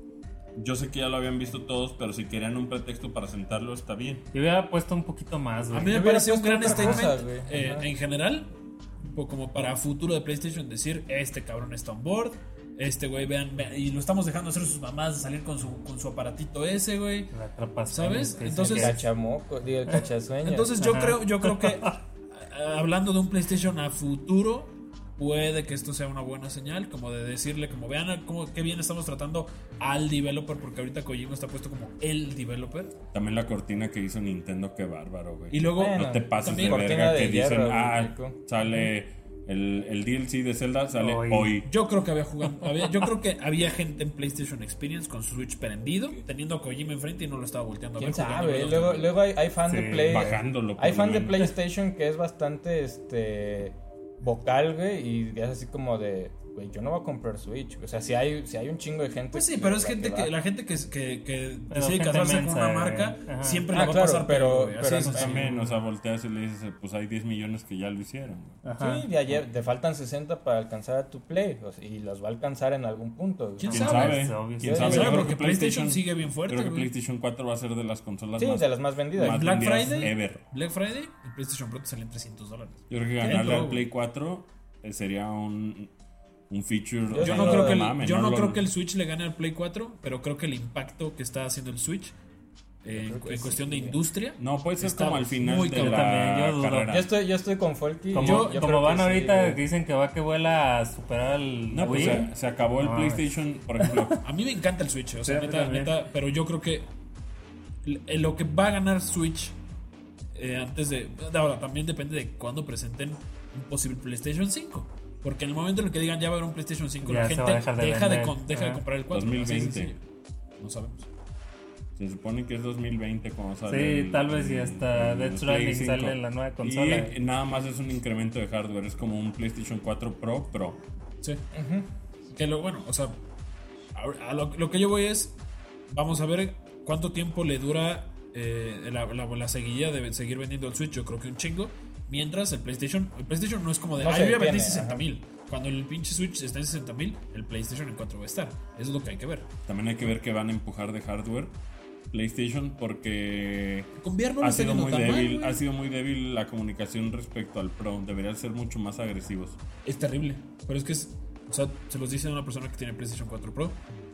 Yo sé que ya lo habían visto todos, pero si querían un pretexto para sentarlo, está bien. Yo hubiera puesto un poquito más, A güey. mí me Yo hubiera pareció un puesto gran otra cosa, statement güey. eh, Ajá. en general, o como para futuro de PlayStation, decir, este cabrón está on board, este güey, vean, vean, y lo estamos dejando hacer sus mamás, salir con su, con su aparatito ese, güey. La atrapasueños, ¿Sabes? que Entonces- se- Cachamoco, digo, el cachasueño. Entonces yo Ajá. creo, yo creo que a- hablando de un PlayStation a futuro, puede que esto sea una buena señal, como de decirle, como vean a- cómo, qué bien estamos tratando al developer, porque ahorita Kojima está puesto como el developer. También la cortina que hizo Nintendo, qué bárbaro, güey. Y luego, Bueno, No te pases también de cortina verga de que dicen, hierro, ah, rico. sale el, el D L C de Zelda, sale Hoy. hoy. yo creo que había jugado, había- yo creo que había gente en PlayStation Experience con su Switch prendido, teniendo a Kojima enfrente y no lo estaba volteando a ver. ¿Quién jugando sabe? Breath of Luego, the Wild. luego hay, hay fan Sí, de Play. bajándolo, por Hay lo fan de menos. PlayStation que es bastante este vocal, güey, y es así como de, güey, yo no voy a comprar Switch. O sea, si hay, si hay un chingo de gente. Pues sí, pero es la gente va. que, la gente que, que, que Pero decide gente casarse con mensa, una güey. marca Ajá. siempre Ah, le va claro, a pasar pero- pedo, güey. Así pero es, Pues así. también, o sea, volteas y le dices, pues hay diez millones que ya lo hicieron. güey. Ajá. Sí, de ayer te faltan sesenta para alcanzar a tu Play, o sea, y los va a alcanzar en algún punto. güey. ¿Quién ¿Quién sabe? sabe? Es obvio. ¿Quién Sí, sabe? sí, Yo creo porque que PlayStation sigue bien fuerte, Creo que güey. PlayStation cuatro va a ser de las consolas Sí, más, de las más vendidas. más Black vendidas Friday. ever. Black Friday, el PlayStation Pro te sale en trescientos dólares. Yo creo que Tiene ganarle Pro, al güey. Play cuatro eh, sería un, un feature. Yo o Yo sea, no no creo lo que el, mames, yo no lo- creo que el Switch le gane al Play cuatro, pero creo que el impacto que está haciendo el Switch eh, creo en, que en sí, cuestión de güey. industria. No, puede ser Está como al final muy de cabrón. la También, yo dudo. carrera. Yo estoy, yo estoy con Folky. Como, yo, yo como creo van que sí, ahorita güey. que dicen que va que vuela a superar al No, pues Wii. se, se acabó el No, PlayStation, por ejemplo. A mí me encanta el Switch, o sea, Sí, a mí neta, también. neta, pero yo creo que l- lo que va a ganar Switch eh, antes de... Ahora, también depende de cuándo presenten un posible PlayStation cinco. Porque en el momento en el que digan ya va a haber un PlayStation cinco, Ya la se gente va a dejar de deja, de, vender. con- deja de Ajá. comprar el cuatro. dos mil así de veinte. sencillo. No sabemos. Se supone que es dos mil veinte como sale. Sí, el- tal vez y hasta el Death Play Stranding cinco. sale en la nueva consola. Y nada más es un incremento de hardware. Es como un PlayStation cuatro Pro Pro. Sí. Que lo bueno, o sea, a, a lo, lo que yo voy es, vamos a ver cuánto tiempo le dura eh, la, la, la seguidilla de seguir vendiendo el Switch. Yo creo que un chingo. Mientras el PlayStation, el PlayStation no es como de, No ah, se yo ya vendí detiene, sesenta ajá. mil. Cuando el pinche Switch está en sesenta mil, el PlayStation en cuatro va a estar. Eso es lo que hay que ver. También hay que ver que van a empujar de hardware. PlayStation porque Con V R no lo ha está sido yendo muy tan mal, débil, güey. ha sido muy débil la comunicación respecto al Pro. Deberían ser mucho más agresivos. Es terrible. Pero es que es. O sea, se los dice a una persona que tiene PlayStation cuatro Pro.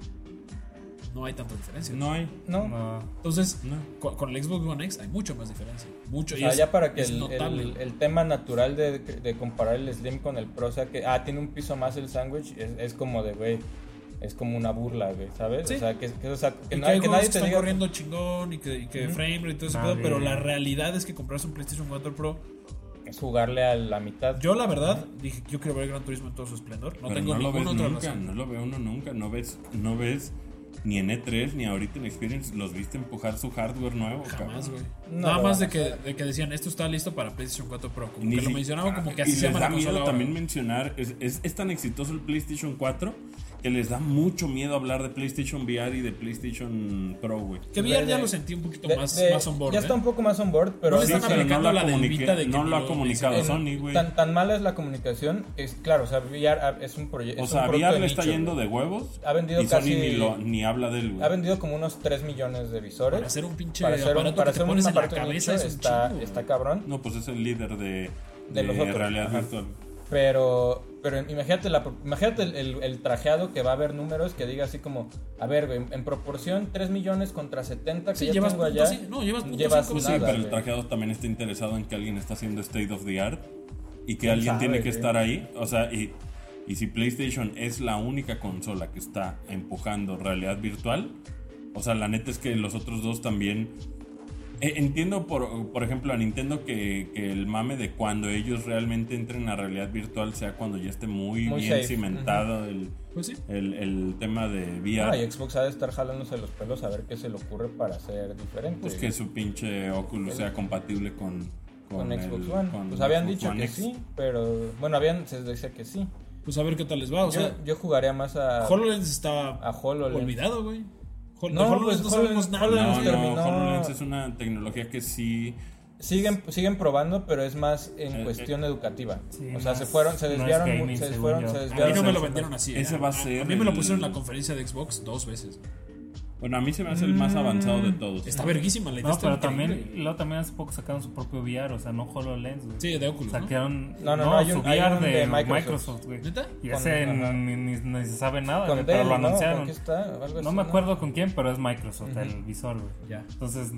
No hay tanta diferencia. No hay. No. No. Entonces, No. con, con el Xbox One X hay mucho más diferencia. Mucho. O y sea, es, ya para que es el, notable. el, el tema natural de, de comparar el Slim con el Pro, o sea que, ah, tiene un piso más el sándwich, es, es como de, güey, es como una burla, güey, ¿sabes? Sí. O sea, que, que, o sea, que, Y na- que hay que juegos nadie que te están diga... corriendo chingón y que, y que frame rate y todo ese pedo, Nadie. pero la realidad es que comprarse un PlayStation cuatro Pro. Es jugarle a la mitad. Yo, la verdad, dije, yo quiero ver Gran Turismo en todo su esplendor. No Pero tengo no lo ves ninguna otra nunca, razón. no lo ve uno nunca. No ves, no ves ni en E tres ni ahorita en Experience los viste empujar su hardware nuevo. Jamás, cabrón. güey. No Nada lo más van de a que, hacer. de que decían, esto está listo para PlayStation cuatro Pro. Como Ni que lo si- mencionaban como que y así se les llama da la miedo consola también ahora. mencionar, es, es, es tan exitoso el PlayStation cuatro que les da mucho miedo hablar de PlayStation V R y de PlayStation Pro, güey. Que V R ya De- lo sentí un poquito de- más, de- más on board. Ya ¿eh? está un poco más on board, pero... No le Sí, están pero aplicando no lo la ha del comunica- Vita de que no ni lo ha lo comunicado mencionen. Sony, güey. Tan, tan mala es la comunicación, es claro, o sea, V R es un proyecto. O sea, un V R producto le de está nicho, yendo güey. de huevos Ha vendido y Sony casi- ni, lo, ni habla de él, güey. Ha vendido como unos tres millones de visores. Para hacer un pinche Para hacer un, aparato para que te hacer un pones en la aparato de cabeza nicho es un está, chingo, está güey. cabrón. No, pues es el líder de, De los otros, realidad ajá. virtual. Pero, pero imagínate, la, imagínate el, el, el trajeado que va a haber números que diga así como, a ver, güey, en proporción tres millones contra setenta que Sí, ya llevas tengo punto allá. cinco, no, llevas punto llevas cinco, Sí, nada, pero el güey. trajeado también está interesado en que alguien está haciendo state of the art y que ¿Quién alguien sabe, tiene que güey? estar ahí. O sea, y, y si PlayStation es la única consola que está empujando realidad virtual, o sea, la neta es que los otros dos también... Eh, entiendo, por, por ejemplo, a Nintendo que, que el mame de cuando ellos realmente entren a realidad virtual sea cuando ya esté muy, Muy bien safe. cimentado el, Pues sí. el, el tema de V Ah, R. y Xbox ha de estar jalándose los pelos a ver qué se le ocurre para ser diferente. Pues que su pinche Oculus sea compatible con, con, el- Xbox One. con Pues habían Xbox dicho One que X. sí, pero bueno, habían, se decía que sí. Pues a ver qué tal les va. O sea, yo, yo jugaría más a, HoloLens está a HoloLens. olvidado, güey. Hol- No, de HoloLens pues, no sabemos HoloLens- nada. No, HoloLens güey. no, terminó- HoloLens es una tecnología que sí... Siguen, siguen probando, pero es más en Eh, cuestión educativa. Sí, o sea, más- se fueron, se no es desviaron, mu- gaming, se según fueron, yo. se A A desviaron. mí no me lo mucho. vendieron así. Ese ¿eh? va a A- ser A mí me lo el- pusieron en la conferencia de Xbox dos veces. Bueno, a mí se me hace el más avanzado de todos. Está verguísima la idea. No, está pero increíble. también, luego también hace poco sacaron su propio V R, o sea, no HoloLens, güey. Sí, de Oculus, ¿no? Sacaron No, no, no, hay su un- hay V R un de, de Microsoft. Microsoft, güey. ¿Neta? Y Con- ese ajá. ni, ni- ni se sabe nada, Con güey, pero Dell, lo ¿no? anunciaron. Aquí está, algo No así, me acuerdo con quién, pero es Microsoft el visor, güey. Ya. Entonces,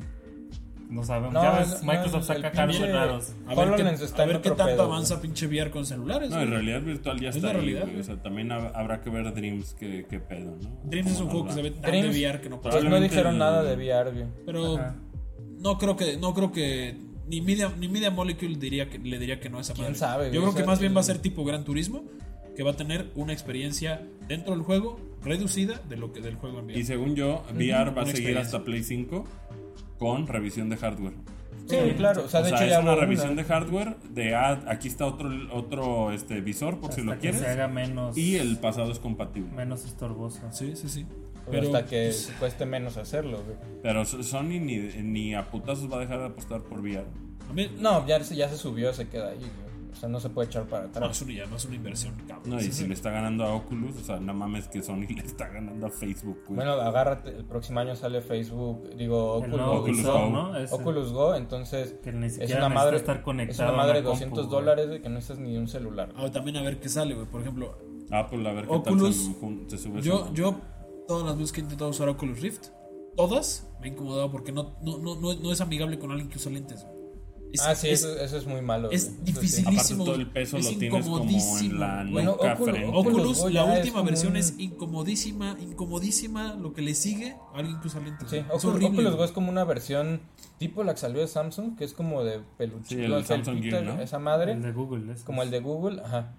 no sabemos. No, ya ves, no, Microsoft el saca pinche- hardware raros. A ver HoloLens qué, está a en ver qué otro tanto pedo, avanza pinche V R con celulares. No, güey. en realidad virtual ya Es está la ahí, realidad, güey. O sea, también hab- habrá que ver Dreams qué, qué pedo, ¿no? Dreams es un Cómo juego que se ve habla. tan Dreams- de V R que no puede. Pues no Probablemente dijeron el- nada de V R, güey. Pero Ajá. no creo que no creo que ni Media, ni Media Molecule diría que, le diría que no a esa ¿Quién madre. sabe, Yo güey? creo O que sea, más bien el- va a ser tipo Gran Turismo, que va a tener una experiencia dentro del juego reducida de lo que del juego en V R. Y según yo, V R va a Una seguir experiencia. hasta Play cinco con revisión de hardware. Sí, claro. O sea, O de sea, hecho es ya una hubo revisión de hardware de ah, aquí está otro otro este visor por si Hasta lo que quieres se haga menos, y el pasado es compatible. menos estorboso. Sí, sí, sí. Pero hasta que pues, cueste menos hacerlo, güey. Pero Sony ni, ni a putazos va a dejar de apostar por V R. a mí- No, ya, se- ya se subió, se queda ahí, güey. O sea, no se puede echar para no, atrás. es una, ya no es una inversión, cabrón. No, y Sí, si sí. le está ganando a Oculus, o sea, no mames que Sony le está ganando a Facebook, güey. Bueno, agárrate, el próximo año sale Facebook, digo, El Oculus, nuevo Oculus visor, Go. ¿no? Ese, Oculus Go, entonces que ni es siquiera una necesita madre, estar es conectado una a madre la de doscientos compu, güey. dólares, güey, que no necesitas ni un celular. Ah, también a ver qué sale, güey. Por ejemplo, Apple, a ver qué Oculus, tal se, jun- se sube yo, su- yo todas las veces que he intentado usar Oculus Rift, todas me he incomodado porque no, no, no, no, no es amigable con alguien que usa lentes. güey. Es, Ah, sí, es, eso, eso es muy malo. es güey. Eso sí. dificilísimo. Aparte todo el peso es lo tienes como en la incomodísimo. nuca Bueno, Oculus- frente. Oculus Oculus, Go la ya es última como versión un- es incomodísima, incomodísima. Lo que le sigue a alguien que usa lentes. Sí, güey. Es Oculus, horrible, Oculus Go güey. es como una versión tipo la que salió de Samsung, que es como de peluchito, Sí, el o sea, Samsung Peter, Gear, ¿no? esa madre, El de Google, ese. como el de Google, ajá.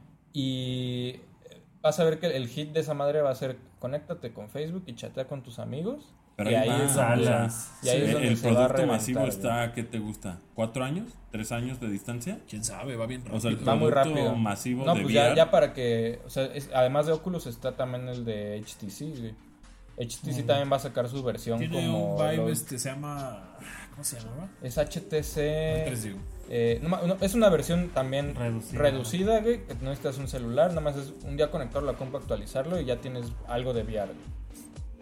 Y vas a ver que el hit de esa madre va a ser conéctate con Facebook y chatea con tus amigos. Pero y ahí ahí va, es donde, salas. y ahí Sí, es el donde el se va a producto masivo reventar, güey. está, ¿qué te gusta? ¿Cuatro años? ¿Tres años de distancia? Quién sabe, va bien rápido. O sea, el Va muy producto rápido. masivo No, de pues V R. ya, ya para que, o sea, es- además de Oculus está también el de H T C, güey. H T C también va a sacar su versión Tiene como un vibe, los- este, se llama. ¿Cómo se llamaba? es H T C. tres digo. eh, no ma- no, es una versión también Reducida. reducida, güey, que no necesitas un celular, nada más es un día conectarlo a la compu, actualizarlo y ya tienes algo de V R. güey.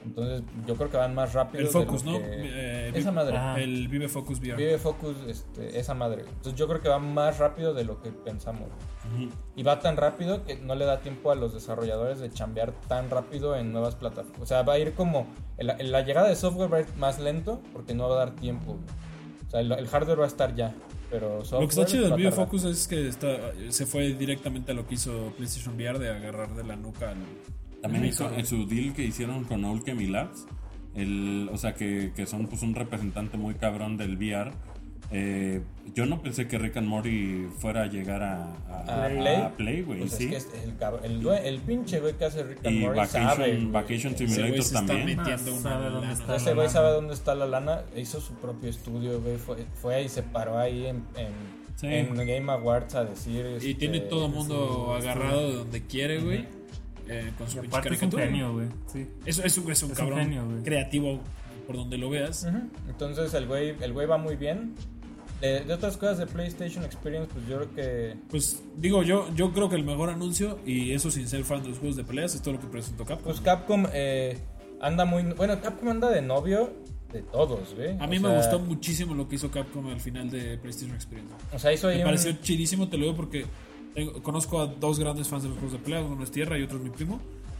Entonces yo creo que van más rápido. El Focus, de lo ¿no? que- Eh, esa madre. Ah. El Vive Focus V R. Vive Focus, este, esa madre. Entonces yo creo que va más rápido de lo que pensamos. Y va tan rápido que no le da tiempo a los desarrolladores de chambear tan rápido en nuevas plataformas. O sea, va a ir como... La, la llegada de software va a ir más lento porque no va a dar tiempo. O sea, el, el hardware va a estar ya. Pero software Lo que está chido del va a Vive tardar. Focus es que está, se fue directamente a lo que hizo PlayStation V R de agarrar de la nuca al. También al hizo visor. en su deal que hicieron con Alchemy Labs, el, o sea, que, que son pues un representante muy cabrón del V R. Eh, yo no pensé que Rick and Morty fuera a llegar a, a, ¿A a- Play? a Play, güey, Pues sí. es que es el, cab- el, due- el pinche güey que hace Rick and Y Morty Vacation, sabe, güey. Vacation Ese Simulator güey se está también. metiendo Ah, una sabe dónde lana. está. Ese güey sabe dónde está la lana. Hizo su propio estudio, güey. Fue, fue y se paró ahí en, en, Sí. en Game Awards a decir... Y este, tiene todo el mundo sí, agarrado de donde quiere, güey. eh, con su Y pinche aparte es un caricatura. genio, güey. Sí. Eso es, un- es un Es un cabrón genio, güey. creativo por donde lo veas. Ujú. Entonces el güey, el güey va muy bien. De, de otras cosas de PlayStation Experience, pues yo creo que... Pues digo, yo yo creo que el mejor anuncio, y eso sin ser fan de los juegos de peleas, es todo lo que presentó Capcom. Pues Capcom eh, anda muy... Bueno, Capcom anda de novio de todos, güey. A mí O me sea, gustó muchísimo lo que hizo Capcom al final de PlayStation Experience. O sea, hizo ahí Me un- pareció chidísimo, te lo digo porque tengo- conozco a dos grandes fans de los juegos de pelea, uno es Tierra y otro es mi primo.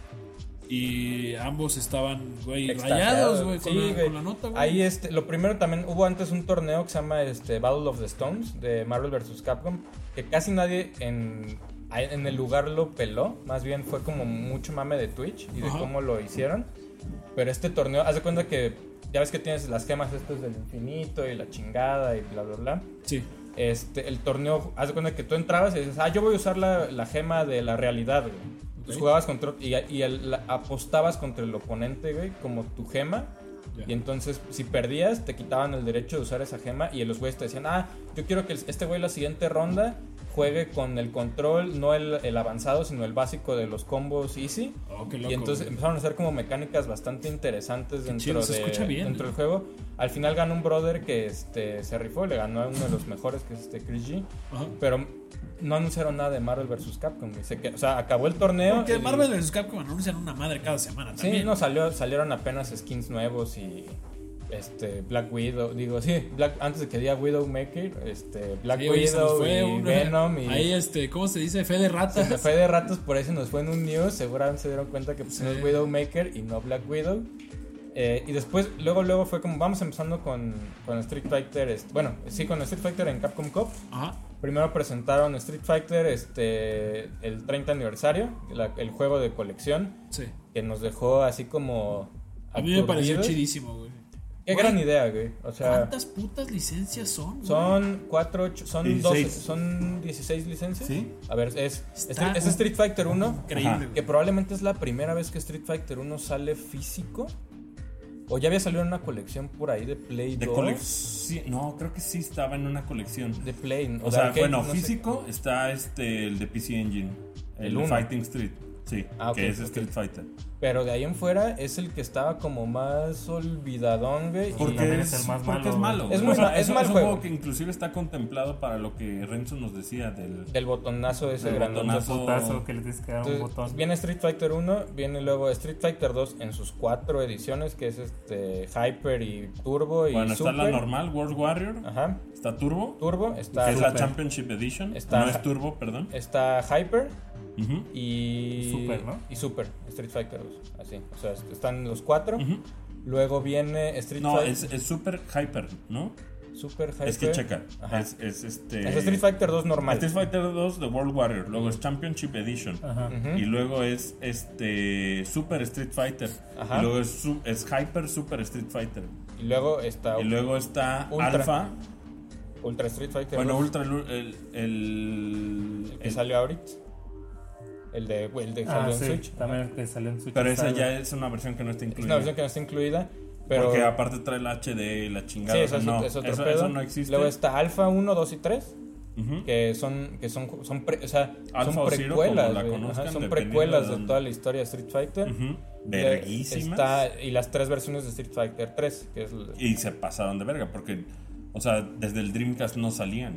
Y ambos estaban, güey, extasiados. rayados, güey, con, Sí, la- güey. con la nota, güey. Ahí este, lo primero también hubo antes un torneo que se llama este Battle of the Stones de Marvel versus. Capcom, que casi nadie en, en el lugar lo peló, más bien fue como mucho mame de Twitch y de Ajá. cómo lo hicieron. Pero este torneo, haz de cuenta que ya ves que tienes las gemas estas del infinito y la chingada y bla bla bla. Sí. Este, el torneo, haz de cuenta que tú entrabas y dices, ah, yo voy a usar la, la gema de la realidad, güey. Entonces Ok. jugabas contra, y, y el- la- apostabas contra el oponente, güey, como tu gema. Ya. Y entonces, si perdías, te quitaban el derecho de usar esa gema. Y los güeyes te decían, ah, yo quiero que este güey la siguiente ronda juegue con el control, no el, el avanzado, sino el básico de los combos easy. Oh, qué loco, Y entonces güey. empezaron a hacer como mecánicas bastante interesantes dentro, chido, se de, escucha bien, dentro ¿eh? del juego. Al final ganó un brother que este, se rifó, le ganó a uno de los mejores, que es este Chris G. Ajá. Pero no anunciaron nada de Marvel versus. Capcom. Güey. Se que- o sea, acabó el torneo. Porque el- Marvel versus. Capcom anuncian una madre cada semana Sí, también. no, salió, salieron apenas skins nuevos y este Black Widow, digo, sí, Black, antes de que diga Widowmaker, este Black Sí, oye, se nos Widow fue y un- Venom y Ahí, este, ¿cómo se dice? Fe de se ratas. me fue de ratos, por eso nos fue en un news, seguramente se dieron cuenta que pues, no Sí. es Widowmaker y no Black Widow. Eh, y después, luego, luego fue como, vamos empezando con, con Street Fighter, este, bueno, sí, con Street Fighter en Capcom Cup. Ajá. Primero presentaron Street Fighter, este, el treinta aniversario, la- el juego de colección, Sí. que nos dejó así como... A mí me pareció aturdidos. chidísimo, güey. Qué Güey, gran idea, güey. O sea, ¿Cuántas putas licencias son? güey? son cuatro, ocho, son dieciséis. doce, son dieciséis licencias. Sí. A ver, es, Está es Street Fighter uno, Increíble, Ajá. güey. que probablemente es la primera vez que Street Fighter uno sale físico. O ya había salido en una colección por ahí de Play De dos. colección. No, creo que sí estaba en una colección. De Play. O de sea, arcade, bueno, no sé. físico está este el de P C Engine, el, El de uno. Fighting Street, sí, Ah, ok, que es ok. Street Fighter. Pero de ahí en fuera es el que estaba como más olvidadón, güey. Porque, también es, es el más porque malo, es malo. Es güey. muy O sea, ma- es es, mal es un juego. juego que inclusive está contemplado para lo que Renzo nos decía del... Del botonazo ese Del grandote. botonazo. Putazo que le tienes que dar un Entonces, botón. viene Street Fighter uno, viene luego Street Fighter dos en sus cuatro ediciones, que es este Hyper y Turbo y Bueno, Super. está la normal, World Warrior, Ajá. está Turbo, Turbo, está, que es la Super, Championship Edition, Está- no es Turbo, perdón. está Hyper Ujú, y Super, ¿no? y Super, Street Fighter dos, así, o sea, están los cuatro. ujú. Luego viene Street No, Fighter es, es Super Hyper, ¿no? Super Hyper. Es que checa, Ajá. es, es este... Es Street Fighter dos normal. Street Fighter dos de World Warrior, luego es Championship Edition. Ajá. Ujú. Y luego es este Super Street Fighter. Ajá. Y luego es, su- es Hyper Super Street Fighter. Y luego está Y luego está Ultra. Alpha. Ultra Street Fighter Bueno, dos, Ultra el, el, el- el que el- salió ahorita. El de, el de Ah, salió en sí, Switch. también el que salió en Switch. Pero esa está, ya güey. es una versión que no está Es incluida. una versión que no está incluida, pero Porque aparte trae el H D y la chingada. sí, o eso sea, es, no, es otro eso, pedo. eso no existe. Luego está Alpha uno, dos y tres, Ujú. que son que son son pre- o sea, Alpha son o Zero, precuelas, como la güey. conozcan, Ajá, son dependiendo precuelas de de, dónde. toda la historia de Street Fighter. Ujú. Le- Verguísimas. Está, y las tres versiones de Street Fighter tres, que es el- Y se pasaron de verga porque, o sea, desde el Dreamcast no salían.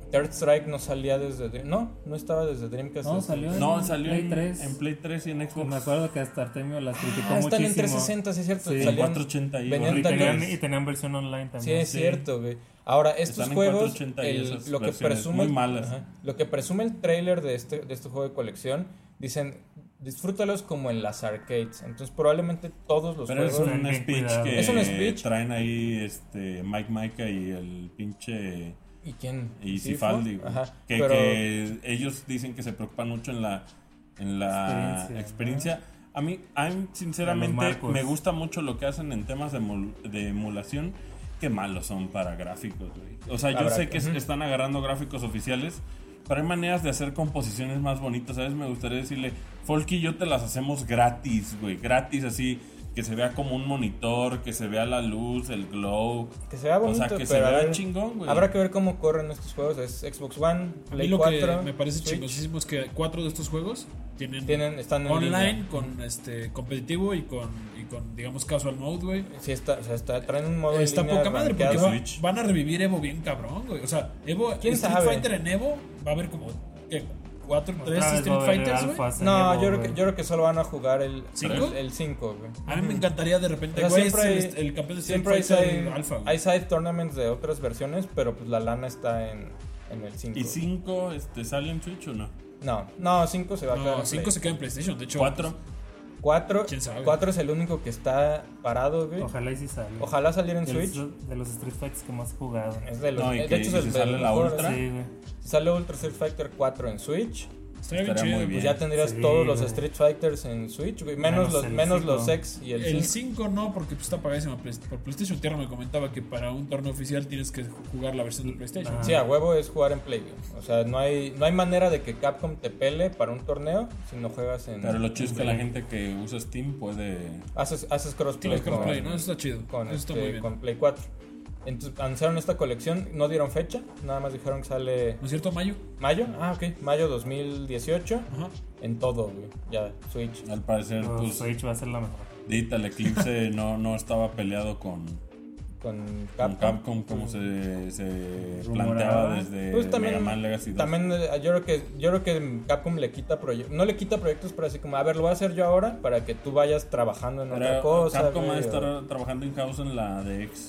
Third Strike no salía desde Dream- no, no estaba desde Dreamcast. No, desde- salió en No, salió Play en, tres. en Play tres y en Xbox. Me acuerdo que hasta Artemio las criticó Ah, están muchísimo. en trescientos sesenta, sí es cierto. Sí. Salían- cuatrocientos ochenta y venían Y tan- tenían, también. y tenían versión online Sí, también. es cierto, güey. Ahora, estos Están en juegos, cuatrocientos ochenta y el- esas lo que versiones presume, muy malas. ajá, lo que presume el trailer de este, de este juego de colección, dicen, disfrútalos como en las arcades. Entonces, probablemente todos los Pero es juegos... un Bien speech cuidado. que Es un speech. traen ahí este Mike Micah y el pinche ¿Y quién? y ¿Sifo? Cifaldi, güey. Ajá, que, pero... que ellos dicen que se preocupan mucho en la en la Experiencia, experiencia. A mí, a mí sinceramente Los marcos. me gusta mucho lo que hacen en temas de, emul- de emulación. Qué malos son para gráficos, güey. O sea, yo Habrá sé que- que es- Ujú. están agarrando gráficos oficiales, pero hay maneras de hacer composiciones más bonitas, ¿sabes? Me gustaría decirle, Folky y yo te las hacemos gratis, güey. Gratis, así, que se vea como un monitor, que se vea la luz, el glow. Que se vea bonito, O sea, que se pero a vea ver, chingón, güey. habrá que ver cómo corren estos juegos. Es Xbox One, A mí Play lo cuatro, que me parece Switch. chingosísimo es que cuatro de estos juegos tienen, Tienen, están en online línea. con este competitivo y con, y con digamos casual mode, güey. Sí, está, o sea, está, traen un modo Está en línea poca madre porque rankeado. va- Switch. van a revivir Evo bien cabrón, güey. O sea, Evo, ¿Quién Street sabe? Fighter en Evo va a haber como ¿qué? cuatro, tres Otra vez Street va a haber Fighters, güey. alfas en No, Evo, yo creo, que, güey. yo creo que solo van a jugar el ¿Cinco? el cinco, güey. A mí me encantaría de repente, O sea, güey, siempre es hay- el, el campeón de Street Siempre hay Fighter side, Alpha, güey. hay side tournaments de otras versiones, pero pues la lana está en, en el cinco. ¿Y cinco este, sale en Switch o no? No, no, cinco se va a quedar No, en cinco Play. se queda en PlayStation, de hecho. ¿Cuatro? cuatro, ¿Quién sabe? cuatro es el único que está parado, güey. Ojalá y sí salga. Ojalá saliera en De Switch. los- De los Street Fighters que más he jugado. Es de los, No, y de que- hecho y es si el de sale los la mejores. Ultra. Sí, güey. Si sale Ultra Street Fighter cuatro en Switch, Estaría bien Estaría chido. muy güey. pues bien. ya tendrías Sí, todos los güey. Street Fighters en Switch, güey. Menos, Menos los, el menos cinco. los X y el, El cinco. cinco no, porque pues, está pagadísimo Play- por PlayStation. Tierra me comentaba que para un torneo oficial tienes que jugar la versión de PlayStation. Ah. Sí, a huevo es jugar en Play, güey. O sea, no hay, no hay manera de que Capcom te pele para un torneo si no juegas en... Pero lo chido es que en la Play. gente que usa Steam puede... Haces, haces crossplay, Tienes crossplay, con, ¿no? Eso está chido. con, Eso está este, muy bien. con Play cuatro. Entonces anunciaron esta colección, no dieron fecha, nada más dijeron que sale ¿No es cierto, Mayo? mayo. Ah, ok, mayo dos mil dieciocho. Ajá. En todo, güey. Ya, Switch. Al parecer, Pero pues, Switch va a ser la mejor. Digital Eclipse no, no estaba peleado con, Con con Capcom. Capcom como se, se Rumoraba. planteaba desde Pues también, Mega Man Legacy dos. también eh, yo creo que yo creo que Capcom le quita proyectos, no le quita proyectos, pero así como, a ver, lo voy a hacer yo ahora para que tú vayas trabajando en otra Pero cosa. Capcom va a güey, estar o- trabajando in house en la de X,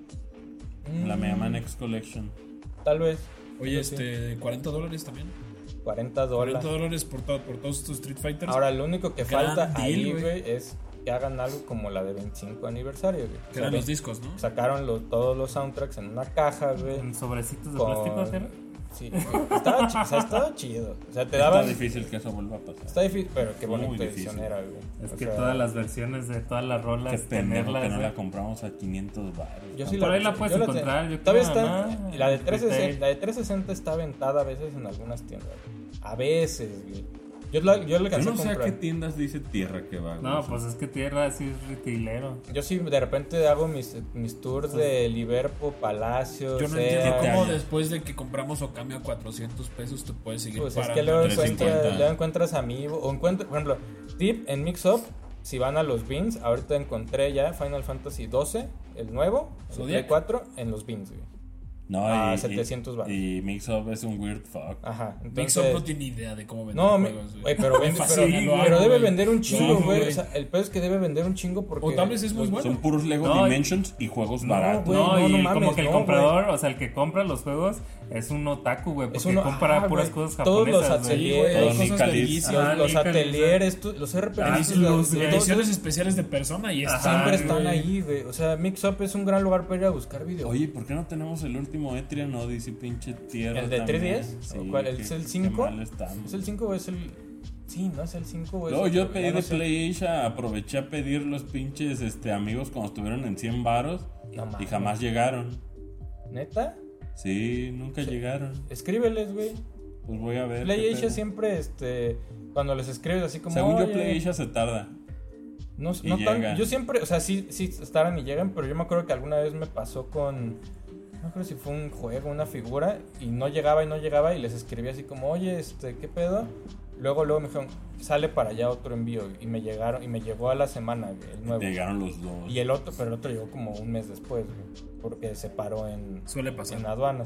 en la Mm, Mega Man X Collection. Tal vez. Oye, Sí, sí. este, cuarenta dólares también. cuarenta cuarenta dólares. dólares por, to- por todos estos Street Fighters. Ahora, lo único que Gran falta deal, ahí, güey. güey, es que hagan algo como la de veinticinco aniversario, güey. O que sea, eran ve- los discos, ¿no? Sacaron los- todos los soundtracks en una caja, güey. ¿En sobrecitos de con- plástico, Tierra? Sí, güey. Estaba, chi- o sea, estaba chido. O sea, te Está daban... difícil que eso vuelva a pasar. Está difícil, pero qué Muy bonita difícil. edición era, güey. Es O que sea, todas las versiones de todas las Qué rolas, pendejo tenerlas. que no ¿eh? la compramos a quinientos baros. Yo sí Por la, ahí la puedes yo la encontrar, tengo. yo Todavía creo, está. ¿no? Y la de En trescientos sesenta, retail. la de trescientos sesenta está aventada a veces en algunas tiendas. güey. A veces, güey. Yo la, yo la Yo alcancé no a sé a comprar. qué tiendas dice tierra que va. No, güey. pues es que Tierra sí es retailero. Yo sí, de repente hago mis, mis tours de Liverpool, Palacio, Yo no Sears. entiendo te cómo haya. después de que compramos Okami a cuatrocientos pesos te puedes seguir Pues es parando. que luego, trescientos encuentra- cincuenta. luego encuentras amigos. O encuentro, por ejemplo, tip en Mix-Up. Si van a los bins, ahorita encontré ya Final Fantasy doce, el nuevo, el Zodiac. Play cuatro, en los bins, güey. No, a y, setecientos baros. y, y Mix-Up es un weird fuck. Ajá. Mix-Up Entonces, no tiene idea de cómo vender No, mi- juegos, güey, pero, vende, Me pero, fascina, lo pero amo, debe güey. vender un Lo chingo, amo, güey. güey. O sea, el peor es que debe vender un chingo porque... O tal vez es muy bueno. Son puros Lego No, y- Dimensions y juegos No, baratos. güey, no, no, y no el- mames, como que el no, comprador, o sea, el que compra los juegos es un otaku, güey, porque Es uno- compra ah, puras güey, cosas todos los japonesas, güey. Sí, ateliers, güey, hay Todo cosas Nicalis. verguísimas. Ah, los, los Nicalis, atelieres, tú- los R P Ah, Gs, los- los- Ediciones especiales de persona y Ajá, está. siempre están güey. ahí, güey. O sea, Mix-Up es un gran lugar para ir a buscar videos. Oye, ¿por qué no tenemos el último Etrian Odyssey, pinche tierra? ¿El de también? tres D S? Sí, ¿O cuál? ¿Es qué- el qué cinco? mal estamos. ¿Es el cinco o es el...? Sí, no es el cinco o es Luego el- yo ya pedí no de sé. PlayAsia, aproveché a pedir los pinches este, amigos cuando estuvieron en cien varos No y mames. jamás llegaron. ¿Neta? Sí, nunca Sí. llegaron. Escríbeles, güey. Pues voy a ver. qué PlayAsia pedo. siempre, este... Cuando les escribes así como... Según yo, "Oye", PlayAsia se tarda. No, Y no tan- llegan. yo siempre, o sea, sí, sí estarán y llegan, pero yo me acuerdo que alguna vez me pasó con, no creo si fue un juego, una figura, y no llegaba y no llegaba, y les escribí así como, oye, este, ¿qué pedo? Luego, luego me dijeron, sale para allá otro envío, y me llegaron, y me llegó a la semana, güey, el nuevo. Llegaron los dos. Y el otro, pero el otro llegó como un mes después, güey, porque se paró en, Suele pasar. en aduanas.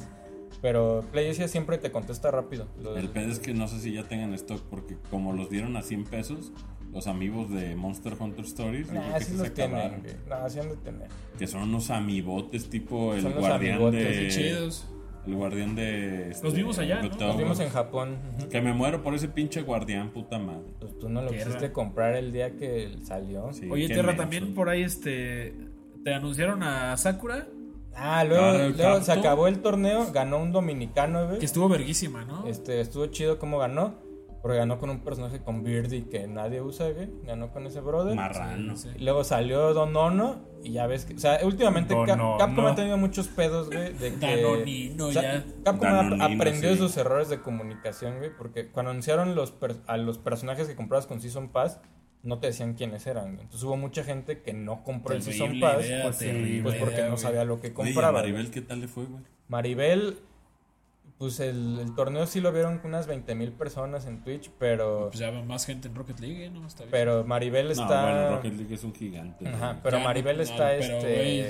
Pero PlayAsia siempre te contesta rápido. Los- El pedo es que no sé si ya tengan stock, porque como los dieron a cien pesos, los amigos de Monster Hunter Stories, yo creo Nah, que sí se los acabaron. tienen, güey. Nah, sí han de tener. Que son unos amibotes tipo el Son los guardián amibotes, de... Qué chidos. El guardián de... este, Los vimos allá, ¿no? Good Los Los Towers. vimos en Japón. Ujú. Que me muero por ese pinche guardián, puta madre. Pues tú no lo Tierra. quisiste comprar el día que salió. Sí, Oye, qué Terra, menso. también por ahí este te anunciaron a Sakura, Ah, luego, Claro, el luego se Capto. acabó el torneo, ganó un dominicano, güey. que estuvo verguísima, ¿no? Este, estuvo chido cómo ganó. Porque ganó con un personaje con Beardy que nadie usa, güey. Ganó con ese brother. Marrano. Sí, sí. Y luego salió Don Ono. Y ya ves que. O sea, últimamente Don Cap- Ono. Capcom ha tenido muchos pedos, güey. De que. Danonino, o sea, ya. Capcom ha- Danonino, aprendió de sí. sus errores de comunicación, güey. Porque cuando anunciaron los per- a los personajes que comprabas con Season Pass, no te decían quiénes eran, güey. Entonces hubo mucha gente que no compró el Season Terrible Pass. idea, pues sí, terrible Pues porque idea, no güey. sabía lo que Oye, ¿y a compraba. Maribel güey. qué tal le fue, güey? Maribel. Pues el, el torneo sí lo vieron con unas veinte mil personas en Twitch, pero. Pues ya va más gente en Rocket League, ¿eh? No, está bien. Pero Maribel No, está. bueno, Rocket League es un gigante. Ajá, güey. pero Ya, Maribel no, está pero, este. güey,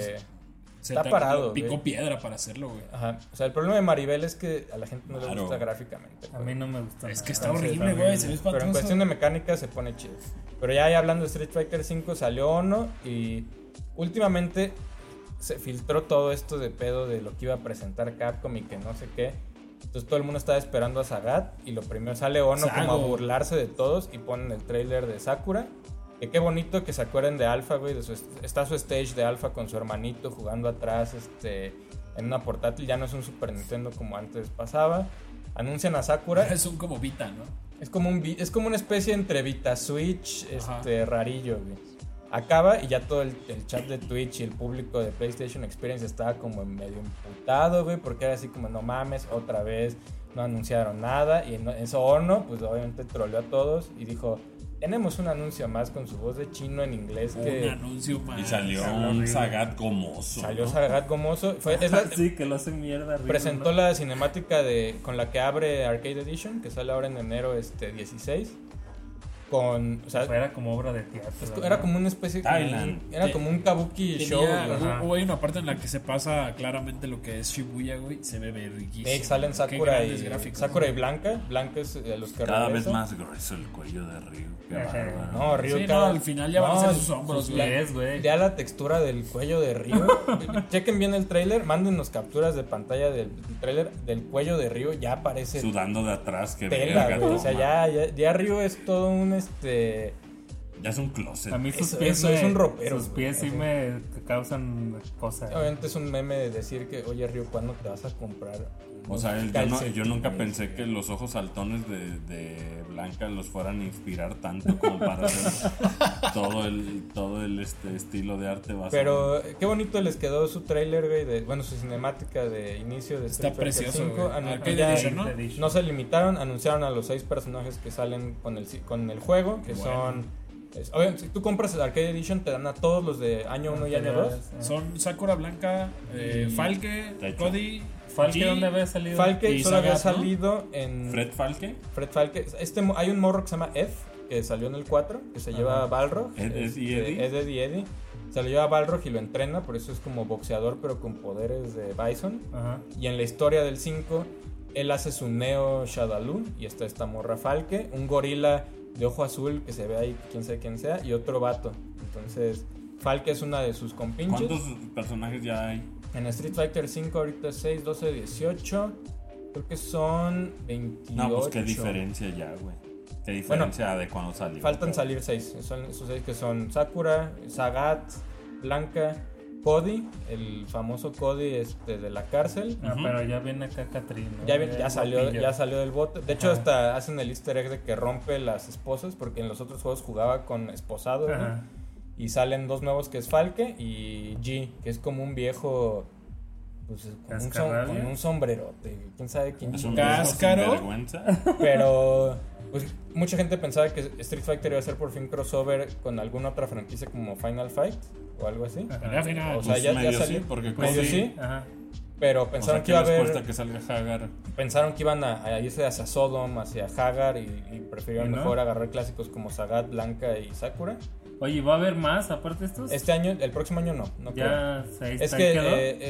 Se está ta- parado, Picó güey. piedra para hacerlo, güey. Ajá. O sea, el problema de Maribel es que a la gente no le Claro. gusta gráficamente. A mí no me gusta. Es nada. que está Entonces, horrible, a mí- güey. Se ve Pero en espantoso. cuestión de mecánica se pone chido. Pero ya, ya hablando de Street Fighter cinco salió Ono y últimamente se filtró todo esto de pedo de lo que iba a presentar Capcom y que no sé qué. Entonces todo el mundo estaba esperando a Sagat y lo primero sale Ono como a Sago. burlarse de todos y ponen el trailer de Sakura. Que qué bonito que se acuerden de Alpha, güey. De su, está su stage de Alpha con su hermanito jugando atrás este, en una portátil. Ya no es un Super Nintendo como antes pasaba. Anuncian a Sakura. Es un como Vita, ¿no? Es como, un, vi- es como una especie entre Vita Switch, Ajá. este, rarillo, güey. Acaba y ya todo el, el chat de Twitch y el público de PlayStation Experience estaba como medio imputado, güey, porque era así como, no mames, otra vez, no anunciaron nada. Y en eso Ono, pues obviamente troleó a todos y dijo, tenemos un anuncio más con su voz de chino en inglés Un que anuncio más. Y salió Está un horrible. Sagat gomoso. salió ¿no? Sagat Gomoso. Fue, es la- Sí, que lo hace mierda. horrible, presentó ¿no? la cinemática de con la que abre Arcade Edition, que sale ahora en enero este dieciséis. Con, o sea, Pues era como obra de teatro. Es- ¿no? Era como una especie Thailand. Era como un kabuki Tenía- show, güey. Ajá. hubo- hubo hay una parte en la que se pasa claramente lo que es Shibuya, güey. Se ve riquísimo. Eh, salen Qué Sakura grandes y gráficos, Sakura ¿no? y Blanca. Blanca es de los que Cada vez regresan. más grueso el cuello de Ryu. Qué Ajá. bárbaro. No, Ryu Sí, cada- no, al final ya van a No, ser sus hombros, sus güey. pies, güey. Ya la textura del cuello de Ryu. Chequen bien el tráiler, mándenos capturas de pantalla del, del tráiler del cuello de Ryu. Ya parece Sudando de atrás, que tela, verga, güey. O sea, toma. ya, ya, ya Ryu es todo un este. Ya es un closet. A mí sus Eso- pies eso me- es un ropero, Sus güey. pies sí Así. me causan cosas. Obviamente es un meme de decir que, oye Ryu, ¿cuándo te vas a comprar? O sea, unos el- yo, no- yo calcetines? nunca pensé que los ojos saltones de, de Blanca los fueran a inspirar tanto como para hacer todo el, todo el este estilo de arte basado. Pero eh, qué bonito les quedó su trailer, güey, de, bueno, su cinemática de inicio de Está Street Fighter precioso, cinco. güey. Anu- Arcade ya- Edition, ¿no? no se limitaron, anunciaron a los seis personajes que salen con el, ci- con el juego, que Bueno. son... es- obviamente, si tú compras el Arcade Edition, te dan a todos los de año uno y año dos. Son Sakura, Blanca, eh, Y- Falke, De hecho. Cody. Falke, G, ¿dónde había salido? Falke Y solo había Sagat, ¿no? salido en... Fred Falke, Fred Falke. Este, mo- hay un morro que se llama F, que salió en el cuatro, que se lleva a Balrog. Ed, Ed y este, Eddie. Ed, Ed y Eddie. Se lo lleva a Balrog y lo entrena, por eso es como boxeador, pero con poderes de Bison. Ajá. Y en la historia del cinco, él hace su Neo Shadaloo y está esta morra Falke, un gorila de ojo azul que se ve ahí, quién sabe quién sea, y otro vato. Entonces, Falke es una de sus compinches. ¿cuántos personajes ya hay? En Street Fighter cinco ahorita seis, doce, dieciocho. Creo que son veintiocho. No, pues qué diferencia ya, güey. Qué diferencia de cuando salió. Faltan salir seis. Son esos seis que son Sakura, Sagat, Blanca, Cody, el famoso Cody este, de la cárcel. Ah, Ujú. pero ya viene acá Catrín, ¿no? Ya, vi- ya salió, guapillo. ya salió del bote. De hecho, Ajá. hasta hacen el easter egg de que rompe las esposas, porque en los otros juegos jugaba con esposado. ¿no? Ajá. Y salen dos nuevos que es Falke y G, que es como un viejo. Pues, con, un, som- ¿Cascarrabia? con un sombrerote. Quién sabe quién Es un Cáscaro. viejo sin vergüenza. Pero pues, mucha gente pensaba que Street Fighter iba a ser por fin crossover con alguna otra franquicia como Final Fight o algo así. Pelea final. O sea, Pues ya, ya medio salió. sí, porque medio Cody- sí, Ajá. pero O pensaron sea, que ¿qué iba a les haber. cuesta que salga Hagar? Pensaron que iban a, a irse hacia Sodom, hacia Hagar y, y prefirieron ¿Y no? mejor agarrar clásicos como Sagat, Blanca y Sakura. Oye, ¿va a haber más aparte de estos? Este año, el próximo año no, no creo. ya se Es que quedó. eh, es,